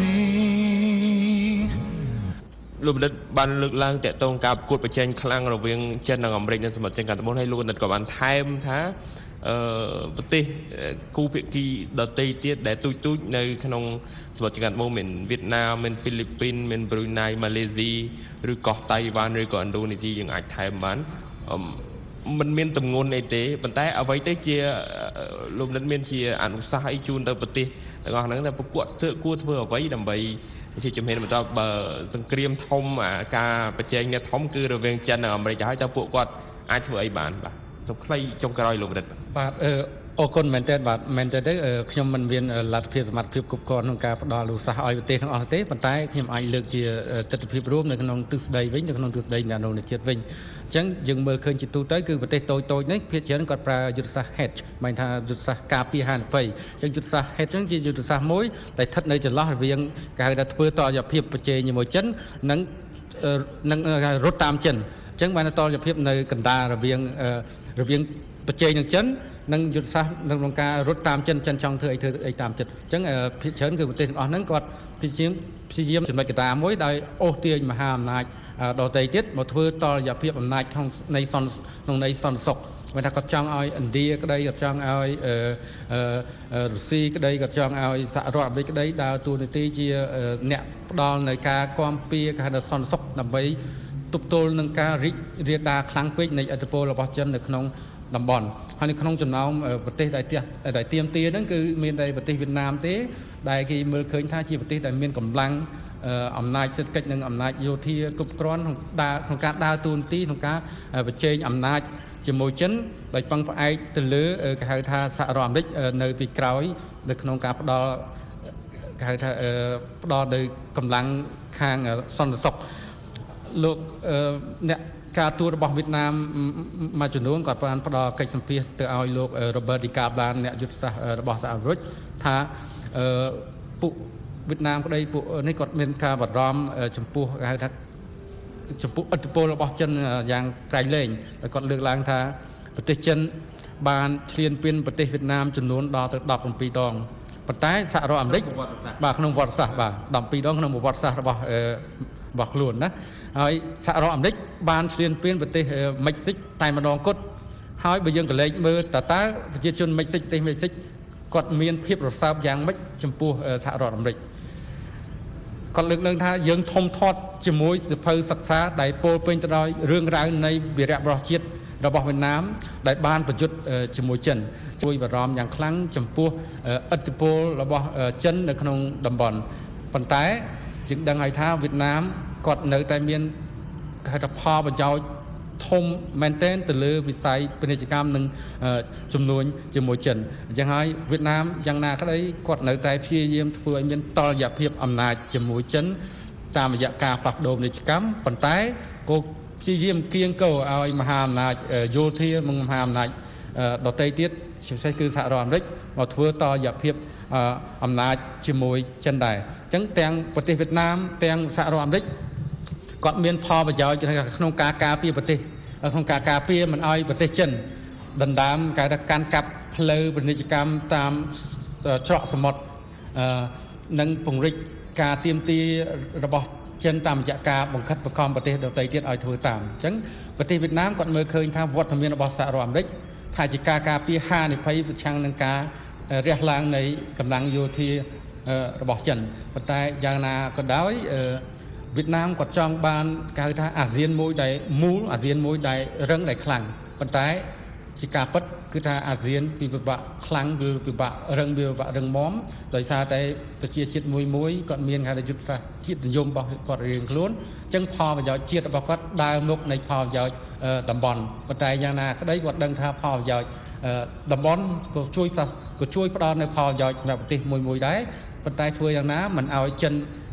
លោកបណ្ឌិតបានលើកឡើងតកតងការប្រកួតប្រជែងខ្លាំងរវាងចិននិងអាមេរិកនៅសមុទ្រចិនខាងត្បូងហើយលោកបណ្ឌិតក៏បានថែមថាប្រទេសគូភាគីដទៃទៀតដែលទូចនៅក្នុងសមុទ្រចិនខាងត្បូងមានវៀតណាមមានហ្វីលីពីនមានប្រ៊ុយណៃម៉ាឡេស៊ីឬក៏តៃវ៉ាន់ឬក៏ឥណ្ឌូនេស៊ីយើងអាចថែមបានមិនមានទម្ងន់អីទេប៉ុន្តែអ្វីទៅជាលោកបណ្ឌិតមានជាអនុសាសន៍អីជូនទៅប្រទេសទាំងអស់ហ្នឹងតែប្រកួតគួរធ្វើអ្វីដើម្បីជាជំហានបន្តបើសង្គ្រាមធំការប្រជែងនេះធំគឺរវាងចិននិងអាមេរិកហើយតើពួកគាត់អាចធ្វើអីបានបាទសុំខ្លីចុងក្រោយលោកបណ្ឌិតបាទអរគុណមែនទែនបាទមែនទែនទៅខ្ញុំមិនមានលទ្ធភាពសមត្ថភាពគ្រប់គ្រាន់ក្នុងការផ្ដល់ឧស្សាហ៍ឲ្យប្រទេសទាំងអស់ទេប៉ុន្តែខ្ញុំអាចលើកជាទស្សនវិជ្ជារួមនៅក្នុងទិសដីវិញនៅក្នុងទិសដីនានាជាតិវិញអញ្ចឹងយើងមើលឃើញជាទូទៅគឺប្រទេសតូចនេះភាគច្រើនគាត់ប្រើយុទ្ធសាស្ត្រ hedge ហមายថាយុទ្ធសាស្ត្រការពារហានិភ័យអញ្ចឹងយុទ្ធសាស្ត្រ hedge ហ្នឹងជាយុទ្ធសាស្ត្រមួយដែលស្ថិតនៅចន្លោះរវាងគេហៅថាធ្វើតរយភាពប្រជែងជាមួយចិននិងរត់តាមចិនអញ្ចឹងបានតរយភាពនៅកណ្ដាលរវាងប្រជែងនឹងចិននិងយុទ្ធសាស្ត្រក្នុងការរត់តាមចិនចង់ធ្វើអីតាមចិនអញ្ចឹងភាគច្រើនគឺប្រទេសទាំងអស់ហ្នឹងគាត់ព្យាយាមចំណុចកត្តាមួយដោយអូសទាញមហាអំណាចដទៃទៀតមកធ្វើតរយភាពអំណាចក្នុងន័យសន្តិសុខមិនថាគាត់ចង់ឲ្យឥណ្ឌាក្តីគាត់ចង់ឲ្យរុស្ស៊ីក្តីគាត់ចង់ឲ្យសហរដ្ឋអាមេរិកក្តីដើរតួនាទីជាអ្នកផ្ដល់នៅការគាំពៀគេហៅថាសន្តិសុខដើម្បីទប់ទល់នឹងការរីករាលដាលខ្លាំងពេកនៃឥទ្ធិពលរបស់ចិននៅក្នុងតំបន់ហើយនៅក្នុងចំណោមប្រទេសដែលទាមទារហ្នឹងគឺមានតែប្រទេសវៀតណាមទេដែលគេមើលឃើញថាជាប្រទេសដែលមានកម្លាំងអំណាចសេដ្ឋកិច្ចនិងអំណាចយោធាគ្រប់គ្រាន់ក្នុងការដើរតួនាទីក្នុងការប្រជែងអំណាចជាមួយចិនដោយពឹងផ្អែកទៅលើគេហៅថាសហរដ្ឋអាមេរិកនៅពីក្រោយនៅក្នុងការផ្ដល់គេហៅថាផ្ដល់ដោយកម្លាំងខាងសន្តិសុខលោកអ្នកការទូតរបស់វៀតណាមមួយចំនួនគាត់បានផ្ដល់កិច្ចសម្ភាសទៅឲ្យលោក Robert D. Kaplan អ្នកយុទ្ធសាស្ត្ររបស់សហរដ្ឋអាមេរិកថាពួកវៀតណាមក្តីពួកនេះគាត់មានការបារម្ភចំពោះគេហៅថាចំពោះឥទ្ធិពលរបស់ចិនយ៉ាងក្រៃលែងហើយគាត់លើកឡើងថាប្រទេសចិនបានឈ្លានពានប្រទេសវៀតណាមចំនួនដល់ទៅ17ដងប៉ុន្តែសហរដ្ឋអាមេរិកបាទក្នុងប្រវត្តិសាស្ត្របាទ17ដងក្នុងប្រវត្តិសាស្ត្ររបស់ខ្លួនណាហើយសហរដ្ឋអាមេរិកបានឈ្លានពានប្រទេសមិចស៊ិកតែម្ដងគត់ហើយបើយើងក៏លេចមើលតើប្រជាជនមិចស៊ិកប្រទេសមិចស៊ិកគាត់មានភាពរសើបយ៉ាងម៉េចចំពោះសហរដ្ឋអាមេរិកគាត់លើកឡើងថាយើងធំធាត់ជាមួយសៀវភៅសិក្សាដែលពោលពេញទៅដោយរឿងរ៉ាវនៃវីរៈបរិសុទ្ធជាតិរបស់វៀតណាមដែលបានប្រយុទ្ធជាមួយចិនជួយបារម្ភយ៉ាងខ្លាំងចំពោះឥទ្ធិពលរបស់ចិននៅក្នុងតំបន់ប៉ុន្តែយើងដឹងហើយថាវៀតណាមគាត់នៅតែមានគេហៅថាផលប្រយោជន៍ធំមែនទែនទៅលើវិស័យពាណិជ្ជកម្មនិងជំនួញជាមួយចិនអញ្ចឹងហើយវៀតណាមយ៉ាងណាក្តីគាត់នៅតែព្យាយាមធ្វើឲ្យមានតុល្យភាពអំណាចជាមួយចិនតាមរយៈការផ្លាស់ប្ដូរពាណិជ្ជកម្មប៉ុន្តែក៏ព្យាយាមគៀងគរឲ្យមហាអំណាចយោធានិងមហាអំណាចដទៃទៀតជាពិសេសគឺសហរដ្ឋអាមេរិកមកធ្វើតុល្យភាពអំណាចជាមួយចិនដែរអញ្ចឹងទាំងប្រទេសវៀតណាមទាំងសហរដ្ឋអាមេរិកគាត់មានផលប្រយោជន៍ក្នុងការការពារប្រទេសក្នុងការការពារមិនឲ្យប្រទេសចិនដណ្ដើមការកាន់កាប់ផ្លូវពាណិជ្ជកម្មតាមច្រកសមុទ្រនិងពង្រីកការទាមទាររបស់ចិនតាមរយៈការបង្ខិតបង្ខំប្រទេសដទៃទៀតឲ្យធ្វើតាមអញ្ចឹងប្រទេសវៀតណាមគាត់មើលឃើញថាវត្តមានរបស់សហរដ្ឋអាមេរិកថាជាការការពារហានិភ័យប្រឆាំងនឹងការរះឡើងនៃកម្លាំងយោធារបស់ចិនប៉ុន្តែយ៉ាងណាក៏ដោយវៀតណាមគាត់ចង់បានគេហៅថាអាស៊ានមួយដែលមូលអាស៊ានមួយដែលរឹងដែលខ្លាំងប៉ុន្តែជាការពិតគឺថាអាស៊ានពិបាកខ្លាំងវាពិបាករឹងវាពិបាករឹងមាំដោយសារតែប្រជាជាតិមួយគាត់មានការយុទ្ធសាស្ត្រជាតិនិយមរបស់គាត់រៀងខ្លួនអញ្ចឹងផលប្រយោជន៍ជាតិរបស់គាត់ដើរមុខនៃផលប្រយោជន៍តំបន់ប៉ុន្តែយ៉ាងណាក្តីគាត់ដឹងថាផលប្រយោជន៍តំបន់ក៏ជួយផ្ដល់នៅផលប្រយោជន៍សម្រាប់ប្រទេសមួយដែរប៉ុន្តែធ្វើយ៉ាងណាមិនឲ្យចិន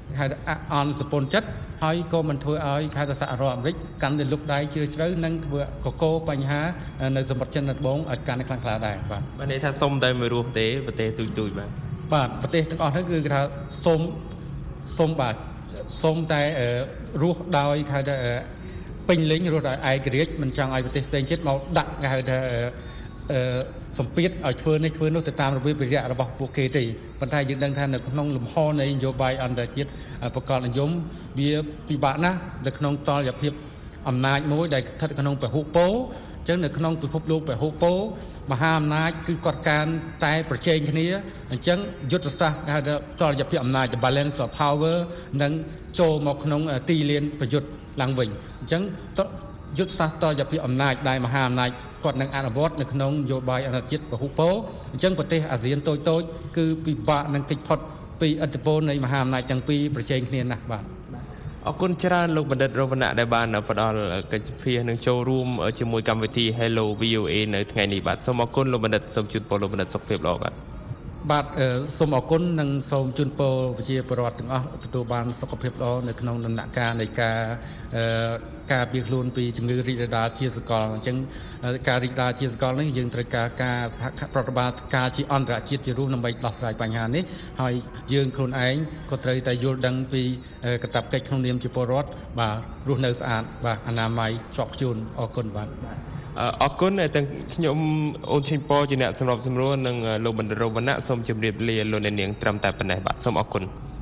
ហៅអន់សពនចិត្តហើយក៏មិនធ្វើឲ្យហៅថាសហរដ្ឋអាមេរិកកាន់តែលុកដៃជ្រៅជ្រៅនិងធ្វើកកបញ្ហានៅសមុទ្រចិនត្បូងឲ្យកាន់តែខ្លាំងក្លាដែរបាទបានន័យថាសុំតែមួយរស់ទេប្រទេសទូចបាទប្រទេសទាំងអស់ហ្នឹងគឺគេថាសុំបាទសុំតែរស់ដោយហៅថាពេញលេញរស់ដោយឯករាជ្យមិនចង់ឲ្យប្រទេសផ្សេងទៀតមកដាក់គេហៅថាសម្ពាធឲ្យធ្វើនេះធ្វើនោះទៅតាមរបៀបវិរៈរបស់ពួកគេទេប៉ុន្តែយើងដឹងថានៅក្នុងលំហនៃនយោបាយអន្តរជាតិប្រកបនិយមវាពិបាកណាស់នៅក្នុងតលយភាពអំណាចមួយដែលស្ថិតក្នុងពហុពោអញ្ចឹងនៅក្នុងពិភពលោកពហុពោមហាអំណាចគឺគាត់ការតែប្រជែងគ្នាអញ្ចឹងយុទ្ធសាស្ត្រគេហៅថាតលយភាពអំណាច the balance of power នឹងចូលមកក្នុងទីលានប្រយុទ្ធឡើងវិញអញ្ចឹងយុទ្ធសាស្ត្រតលយភាពអំណាចដែលមហាអំណាចគាត់នឹងអនុវត្តនៅក្នុងនយោបាយអន្តរជាតិពហុពោអញ្ចឹងប្រទេសអាស៊ានតូចៗគឺពិបាកនឹងគេចផុតពីឥទ្ធិពលនៃមហាអំណាចទាំងពីរប្រជែងគ្នាណាស់បាទអរគុណច្រើនលោកបណ្ឌិតរវណ្ណៈដែលបានផ្ដល់កិច្ចសភានឹងចូលរួមជាមួយកម្មវិធី Hello VOA នៅថ្ងៃនេះបាទសូមអរគុណលោកបណ្ឌិតសូមជូនពរលោកបណ្ឌិតសុខភាពល្អបាទសូមអរគុណនិងសូមជូនពរប្រជាពលរដ្ឋទាំងអស់ទទួលបានសុខភាពល្អនៅក្នុងដំណាក់កាលនៃការពារខ្លួនពីជំងឺរីករាលដាលជាសកលអញ្ចឹងការរីករាលដាលជាសកលនេះយើងត្រូវការសហប្រតិបត្តិការជាអន្តរជាតិជារួមដើម្បីដោះស្រាយបញ្ហានេះហើយយើងខ្លួនឯងក៏ត្រូវតែយល់ដឹងពីកាតព្វកិច្ចក្នុងនាមជាពលរដ្ឋបាទរស់នៅស្អាតបាទអនាម័យជាប់ជួនអរគុណបាទអរគុណទាំងខ្ញុំអូនឈិញប៉ជាអ្នកសម្របសម្រួលនិងលោកបណ្ឌិតរវណ្ណៈសូមជម្រាបលាលោកអ្នកនាងត្រឹមតែប៉ុណ្ណេះបាទសូមអរគុណ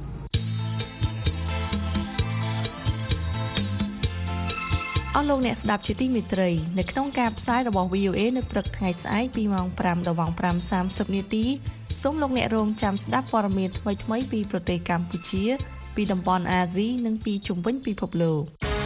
អស់លោកអ្នកស្ដាប់ជាទីមេត្រីនៅក្នុងការផ្សាយរបស់ VOA នៅព្រឹកថ្ងៃស្អែកពីម៉ោង 5 ដល់ម៉ោង 5:30 នាទីសូមលោកអ្នករងចាំស្ដាប់ព័ត៌មានថ្មីៗពីប្រទេសកម្ពុជាពីតំបន់អាស៊ីនិងពីជុំវិញពិភពលោក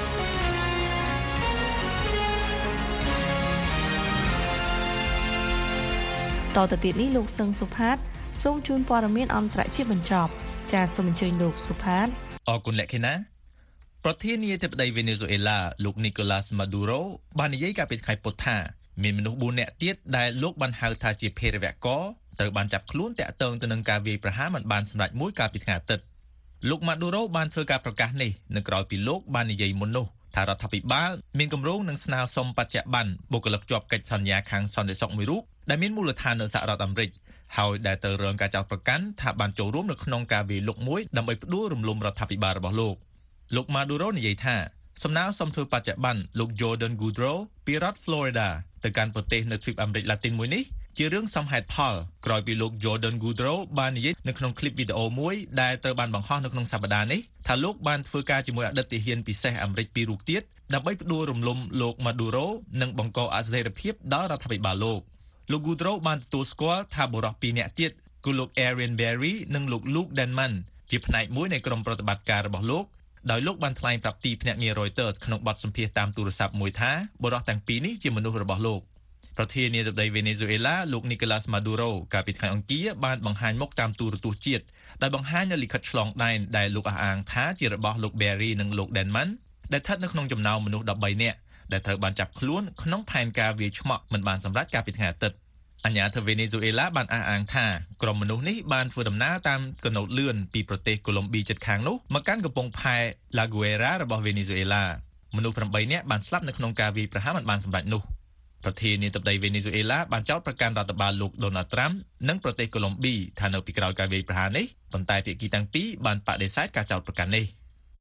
តទៅទៀតនេះលោកសឹងសុផាតសូមជូនព័ត៌មានអន្តរជាតិបញ្ចប់ចាសសូមអញ្ជើញលោកសុផាតអរគុណលក្ខិណាប្រធានាធិបតីវេណេស៊ុយអេឡាលោកនីកូឡាសម៉ាឌូរ៉ូបាននិយាយកាលពីថ្ងៃពុធថាមានមនុស្ស4នាក់ទៀតដែលលោកបានហៅថាជាភេរវករត្រូវបានចាប់ខ្លួនតាក់ទងទៅនឹងការវាយប្រហារមិនបានសម្រេចមួយកាលពីថ្ងៃអាទិត្យលោកម៉ាឌូរ៉ូបានធ្វើការប្រកាសនេះនៅក្រៅពីលោកបាននិយាយមុននោះថារដ្ឋាភិបាលមានគម្រោងនឹងស្នើសុំបច្ចៈប័ណ្ណបុគ្គលិកជាប់កិច្ចសន្យាខាងសន្តិសុខមួយរូបដែលមានមូលដ្ឋាននៅសហរដ្ឋអាមេរិកហើយដែលទៅរងការចោទប្រកាន់ថាបានចូលរួមនៅក្នុងការវាយលុកមួយដើម្បីផ្ដួលរំលំរដ្ឋាភិបាលរបស់លោកម៉ាឌូរ៉ូនិយាយថាសំណើសុំធ្វើបច្ចៈប័ណ្ណលោក Jordan Goodrow ពីរដ្ឋ Florida ទៅកាន់ប្រទេសនៅទ្វីបអាមេរិកឡាទីនមួយនេះជារឿងសមហេតុផលក្រោយពីលោក Jordan Goodrow បាននិយាយនៅក្នុងคลิปវីដេអូមួយដែលត្រូវបានបង្ហោះនៅក្នុងសប្តាហ៍នេះថាលោកបានធ្វើការជាមួយអតីតទាហានពិសេសអាមេរិកពីររូបទៀតដើម្បីផ្ដួលរំលំលោក Maduro និងបង្កអស្ថិរភាពដល់រដ្ឋាភិបាលលោក Goodrow បានទទួលស្គាល់ថាបុរស2នាក់ទៀតគឺលោក Aaron Berry និងលោក Luke Denman ជាផ្នែកមួយនៃក្រុមប្រតិបត្តិការរបស់លោកដោយលោកបានថ្លែងប្រាប់ទីភ្នាក់ងារ Reuters ក្នុងបទសម្ភាសន៍តាមទូរស័ព្ទមួយថាបុរសទាំងពីរនេះជាមនុស្សរបស់លោកប្រធានាធិបតីវេណេស៊ុយអេឡាលោកនីកូឡាសម៉ាឌូរ៉ូកាលពីថ្ងៃអង្គារបានបង្ហាញមុខតាមទូរទស្សន៍ជាតិដោយបង្ហាញនូវលិខិតឆ្លងដែនដែលលោកអះអាងថាជារបស់លោក Berry និងលោក Denman ដែលស្ថិតនៅក្នុងចំណោមមនុស្ស13នាក់ដែលត្រូវបានចាប់ខ្លួនក្នុងផែនការវាយឆ្មក់មិនបានសម្រេចកាលពីថ្ងៃអាទិត្យអាជ្ញាធរវេណេស៊ុយអេឡាបានអះអាងថាក្រុមមនុស្សនេះបានធ្វើដំណើរតាមកណូតលឿនពីប្រទេសកូឡុំប៊ីជិតខាងនោះមកកាន់កំពង់ផែ La Guaira របស់វេណេស៊ុយអេឡាមនុស្ស8នាក់បានស្លាប់នៅក្នុងការវាយប្រហារមិនបានសម្រេចនោះប្រធានាធិបតីវេណេស៊ុយអេឡាបានចោទប្រកាន់រដ្ឋបាលលោក Donald Trump និងប្រទេសកូឡុំប៊ីថានៅពីក្រោយការវាយប្រហារនេះប៉ុន្តែភាគីទាំងពីរបានបដិសេធការចោទប្រកាន់នេះ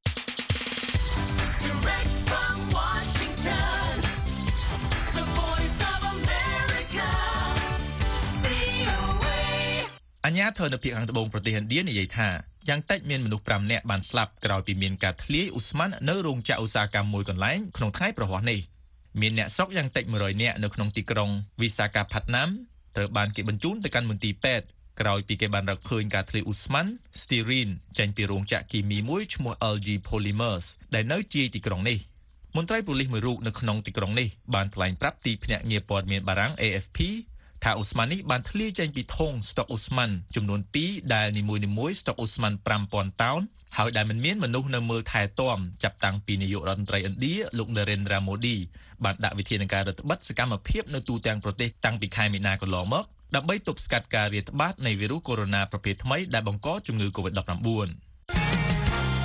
អាជ្ញាធរនៅភាគខាងត្បូងប្រទេសឥណ្ឌានិយាយថាយ៉ាងតិចមានមនុស្ស5នាក់បានស្លាប់ក្រោយពីមានការធ្លាយអ៊ូស្ម៉ាន់នៅរោងចក្រឧស្សាហកម្មមួយកន្លែងក្នុងថ្ងៃប្រហ័សនេះមានអ្នកស្រុកយ៉ាងតិច100នាក់នៅក្នុងទីក្រុងវីសាកាផាត់ណាមត្រូវបានគេបញ្ជូនទៅកាន់មន្ទីរពេទ្យក្រោយពីគេបានរកឃើញការធ្លាយអ៊ូស្ម៉ាន់ស្ទីរីនចេញពីរោងចក្រគីមីមួយឈ្មោះ LG Polymers ដែលនៅជាយទីក្រុងនេះមន្ត្រីប៉ូលីសមួយរូបនៅក្នុងទីក្រុងនេះបានថ្លែងប្រាប់ទីភ្នាក់ងារព័ត៌មានបារាំង AFPថាអ៊ូស្ម៉ាន់នេះបានធ្លាយចេញពីធុងស្តុកអ៊ូស្ម៉ាន់ចំនួន2ដែលនីមួយៗស្តុកអ៊ូស្ម៉ាន់ 5000 តោនហើយដែលមិនមានមនុស្សនៅមើលថែទាំចាប់តាំងពីនាយករដ្ឋមន្ត្រីឥណ្ឌាលោក Narendra Modi បានដាក់វិធានការរដ្ឋបិទសកម្មភាពនៅទូទាំងប្រទេសតាំងពីខែមីនាកន្លងមកដើម្បីទប់ស្កាត់ការរាតត្បាតនៃវីរុសកូវីដ -19 ប្រភេទថ្មីដែលបង្កជំងឺ COVID-19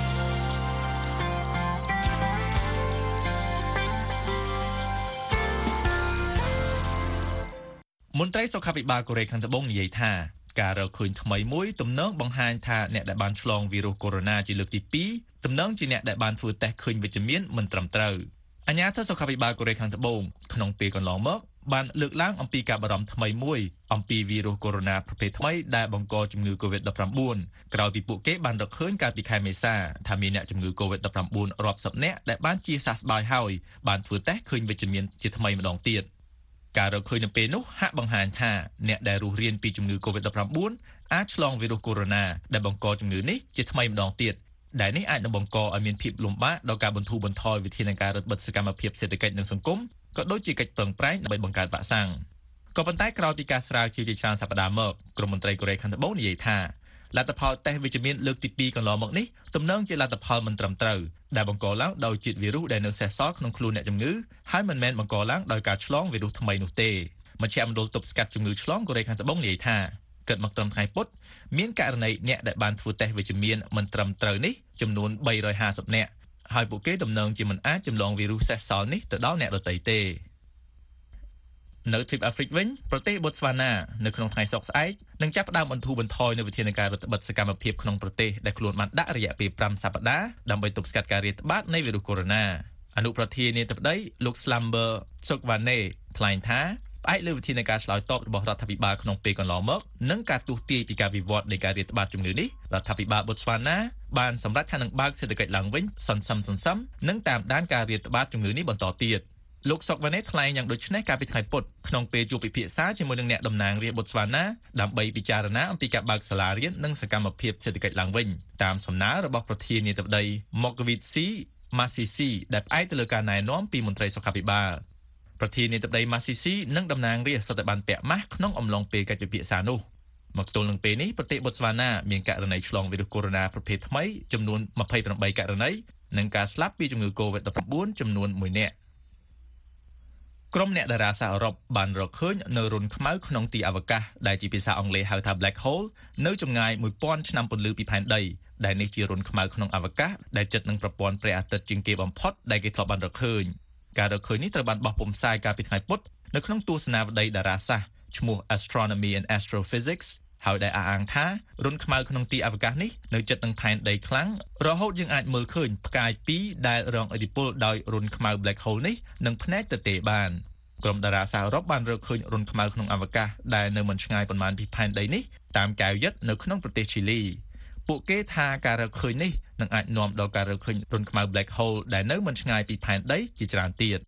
មន្ត្រីសុខាភិបាលកូរ៉េខាងត្បូងនិយាយថាការរកឃើញថ្មីមួយទំនងបង្ហាញថាអ្នកដែលបានឆ្លងវីរុសកូវីដ -19 ជាលើកទី2ទំនងជាអ្នកដែលបានធ្វើតេស្តឃើញវិជ្ជមានមិនត្រឹមត្រូវអាជ្ញាធរសុខាភិបាលកូរ៉េខាងត្បូងក្នុងពេលកន្លងមកបានលើកឡើងអំពីការបារម្ភថ្មីមួយអំពីវីរុសកូវីដ -19 ប្រភេទថ្មីដែលបង្កជំងឺ COVID-19 ក្រោយពីពួកគេបានរកឃើញកាលពីខែមេសាថាមានអ្នកជំងឺ COVID-19 រាប់សិបនាក់ដែលបានជាសះស្បើយហើយបានធ្វើតេស្តឃើញវិជ្ជមានជាថ្មីម្ដងទៀតការរកឃើញនៅពេលនោះហាក់បង្ហាញថាអ្នកដែលរស់រានពីជំងឺ COVID-19 អាចឆ្លងវីរុសកូវីដ -19 ដែលបង្កជំងឺនេះជាថ្មីម្ដងទៀតដែលនេះអាចនឹងបង្កឲ្យមានភាពលំបាកដល់ការបន្ធូរបន្ថយវិធានការរឹតបន្តឹងសកម្មភាពសេដ្ឋកិច្ចនិងសង្គមក៏ដូចជាកិច្ចប្រឹងប្រែងដើម្បីបង្កើតវ៉ាក់សាំងក៏ប៉ុន្តែក្រោយពីការស្រាវជ្រាវជាច្រើនសប្តាហ៍មកក្រមមន្ត្រីកូរ៉េខាងត្បូងនិយាយថាលទ្ធផលតេស្តវិជ្ជមានលើកទី2កន្លងមកនេះទំនងជាលទ្ធផលមិនត្រឹមត្រូវដែលបង្កឡើងដោយជាតិវីរុសដែលនៅសេសសល់ក្នុងខ្លួនអ្នកជំងឺហើយមិនមែនបង្កឡើងដោយការឆ្លងវីរុសថ្មីនោះទេមជ្ឈមណ្ឌលទប់ស្កាត់ជំងឺឆ្លងកូរ៉េខាងត្បូងនិយាយថាគិតមកត្រឹមថ្ងៃពុធមានករណីអ្នកដែលបានធ្វើតេស្តវិជ្ជមានមិនត្រឹមត្រូវនេះចំនួន350នាក់ហើយពួកគេទំនងជាមិនអាចចម្លងវីរុសសេសសល់នេះទៅដល់អ្នកដទៃទេនៅទ្វីបអាហ្វ្រិកវិញប្រទេសបូតស្វាណានៅក្នុងថ្ងៃសុក្រស្អែកនឹងចាប់ផ្ដើមបន្ធូរបន្ថយនៅវិធានការរដ្ឋបិទសកម្មភាពក្នុងប្រទេសដែលខ្លួនបានដាក់រយៈពេល5សប្តាហ៍ដើម្បីទប់ស្កាត់ការរាតត្បាតនៃវីរុសកូវីដ -19 អនុប្រធានាធិបតីលោក Slumber Tsokwane ថ្លែងថាផ្អែកលើវិធានការឆ្លើយតបរបស់រដ្ឋាភិបាលក្នុងពេលកន្លងមកនិងការទស្សន៍ទាយពីការវិវត្តនៃការរាតត្បាតជំងឺនេះរដ្ឋាភិបាលបូតស្វាណាបានសម្រេចថានឹងបើកសេដ្ឋកិច្ចឡើងវិញសន្សំនិងតាមដានការរាតត្បាតជំងឺនេះបន្តទៀតលោកសុកវ៉ាណេថ្លែងយ៉ាងដូចនេះកាលពីថ្ងៃពុធក្នុងពេលជួបពិភាក្សាជាមួយនឹងអ្នកតំណាងរាស្ត្របូតស្វាណាដើម្បីពិចារណាអំពីការបើកសាលារៀននិងសកម្មភាពសេដ្ឋកិច្ចឡើងវិញតាមសំណើរបស់ប្រធានាធិបតី Mokgweetsi Masisi ដែលផ្អែកទៅលើការណែនាំពីមន្ត្រីសុខាភិបាលប្រធានាធិបតី Masisi និងតំណាងរាស្ត្រសុទ្ធតែបានពាក់ម៉ាស់ក្នុងអំឡុងពេលកិច្ចពិភាក្សានោះមកទល់នឹងពេលនេះប្រទេសបូតស្វាណាមានករណីឆ្លងវីរុសកូវីដ -19 ប្រភេទថ្មីចំនួន28ករណីនិងការស្លាប់ពីជំងឺ COVID-19 ចំនួន1នាក់ក្រុមអ្នកតារាសាស្ត្រអឺរ៉ុបបានរកឃើញនៅរុនខ្មៅក្នុងទីអវកាសដែលជាភាសាអង់គ្លេសហៅថា Black Hole នៅចម្ងាយ 1000 ឆ្នាំពន្លឺពីផែនដីដែលនេះជារុនខ្មៅក្នុងអវកាសដែលជិតនឹងប្រព័ន្ធព្រះអាទិត្យជាងគេបំផុតដែលគេធ្លាប់បានរកឃើញការរកឃើញនេះត្រូវបានបោះពុម្ពផ្សាយកាលពីថ្ងៃពុធនៅក្នុងទស្សនាវដ្តីតារាសាស្ត្រឈ្មោះ Astronomy and Astrophysics ហើយដែលអះអាងថារុនខ្មៅក្នុងទីអវកាសនេះនៅជិតនឹងផែនដីខ្លាំងរហូតយើងអាចមើលឃើញផ្កាយ2ដែលរងឥទ្ធិពលដោយរុនខ្មៅ Black Hole នេះនឹងភ្នែកទទេបានក្រុមតារាសាស្ត្រអឺរ៉ុបបានរកឃើញរុនខ្មៅក្នុងអវកាសដែលនៅមិនឆ្ងាយប៉ុន្មានពីផែនដីនេះតាមកែវយិតនៅក្នុងប្រទេសឈីលីពួកគេថាការរកឃើញនេះនឹងអាចនាំដល់ការរកឃើញរុនខ្មៅ Black Hole ដែលនៅមិនឆ្ងាយពីផែនដីជាច្រើនទៀត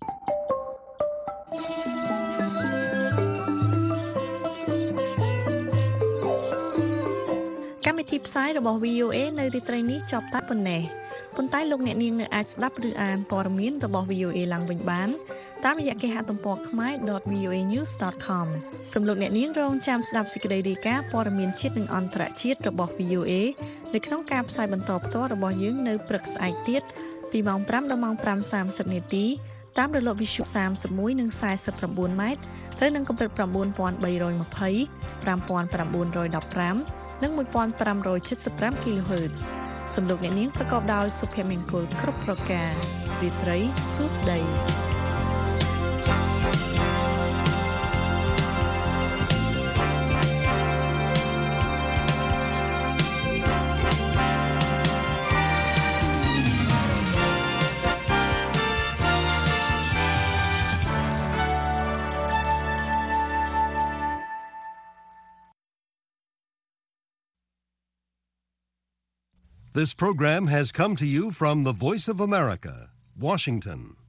កម្មវិធីផ្សាយរបស់ VOA នៅរាត្រីនេះចប់តែប៉ុណ្ណេះប៉ុន្តែលោកអ្នកនាងនៅអាចស្ដាប់ឬអានព័ត៌មានរបស់ VOA ឡើងវិញបានតាមរយៈគេហទំព័រ khmer.voanews.com សូមលោកអ្នកនាងរងចាំស្ដាប់សេចក្តីរាយការណ៍ព័ត៌មានជាតិនិងអន្តរជាតិរបស់ VOA នៅក្នុងការផ្សាយបន្តផ្ទាល់របស់យើងនៅព្រឹកស្អែកទៀតពីម៉ោង 5 ដល់ម៉ោង 5:30 នាទីតាមរលកវិទ្យុ31និង49ម៉ែត្រឬនឹងកម្រិត 9320 5915 និង 1575 kHz សំឡេងអ្នកនាងប្រកបដោយសុភមង្គលគ្រប់ប្រការរាត្រីសួស្តី This program has come to you from the Voice of America, Washington.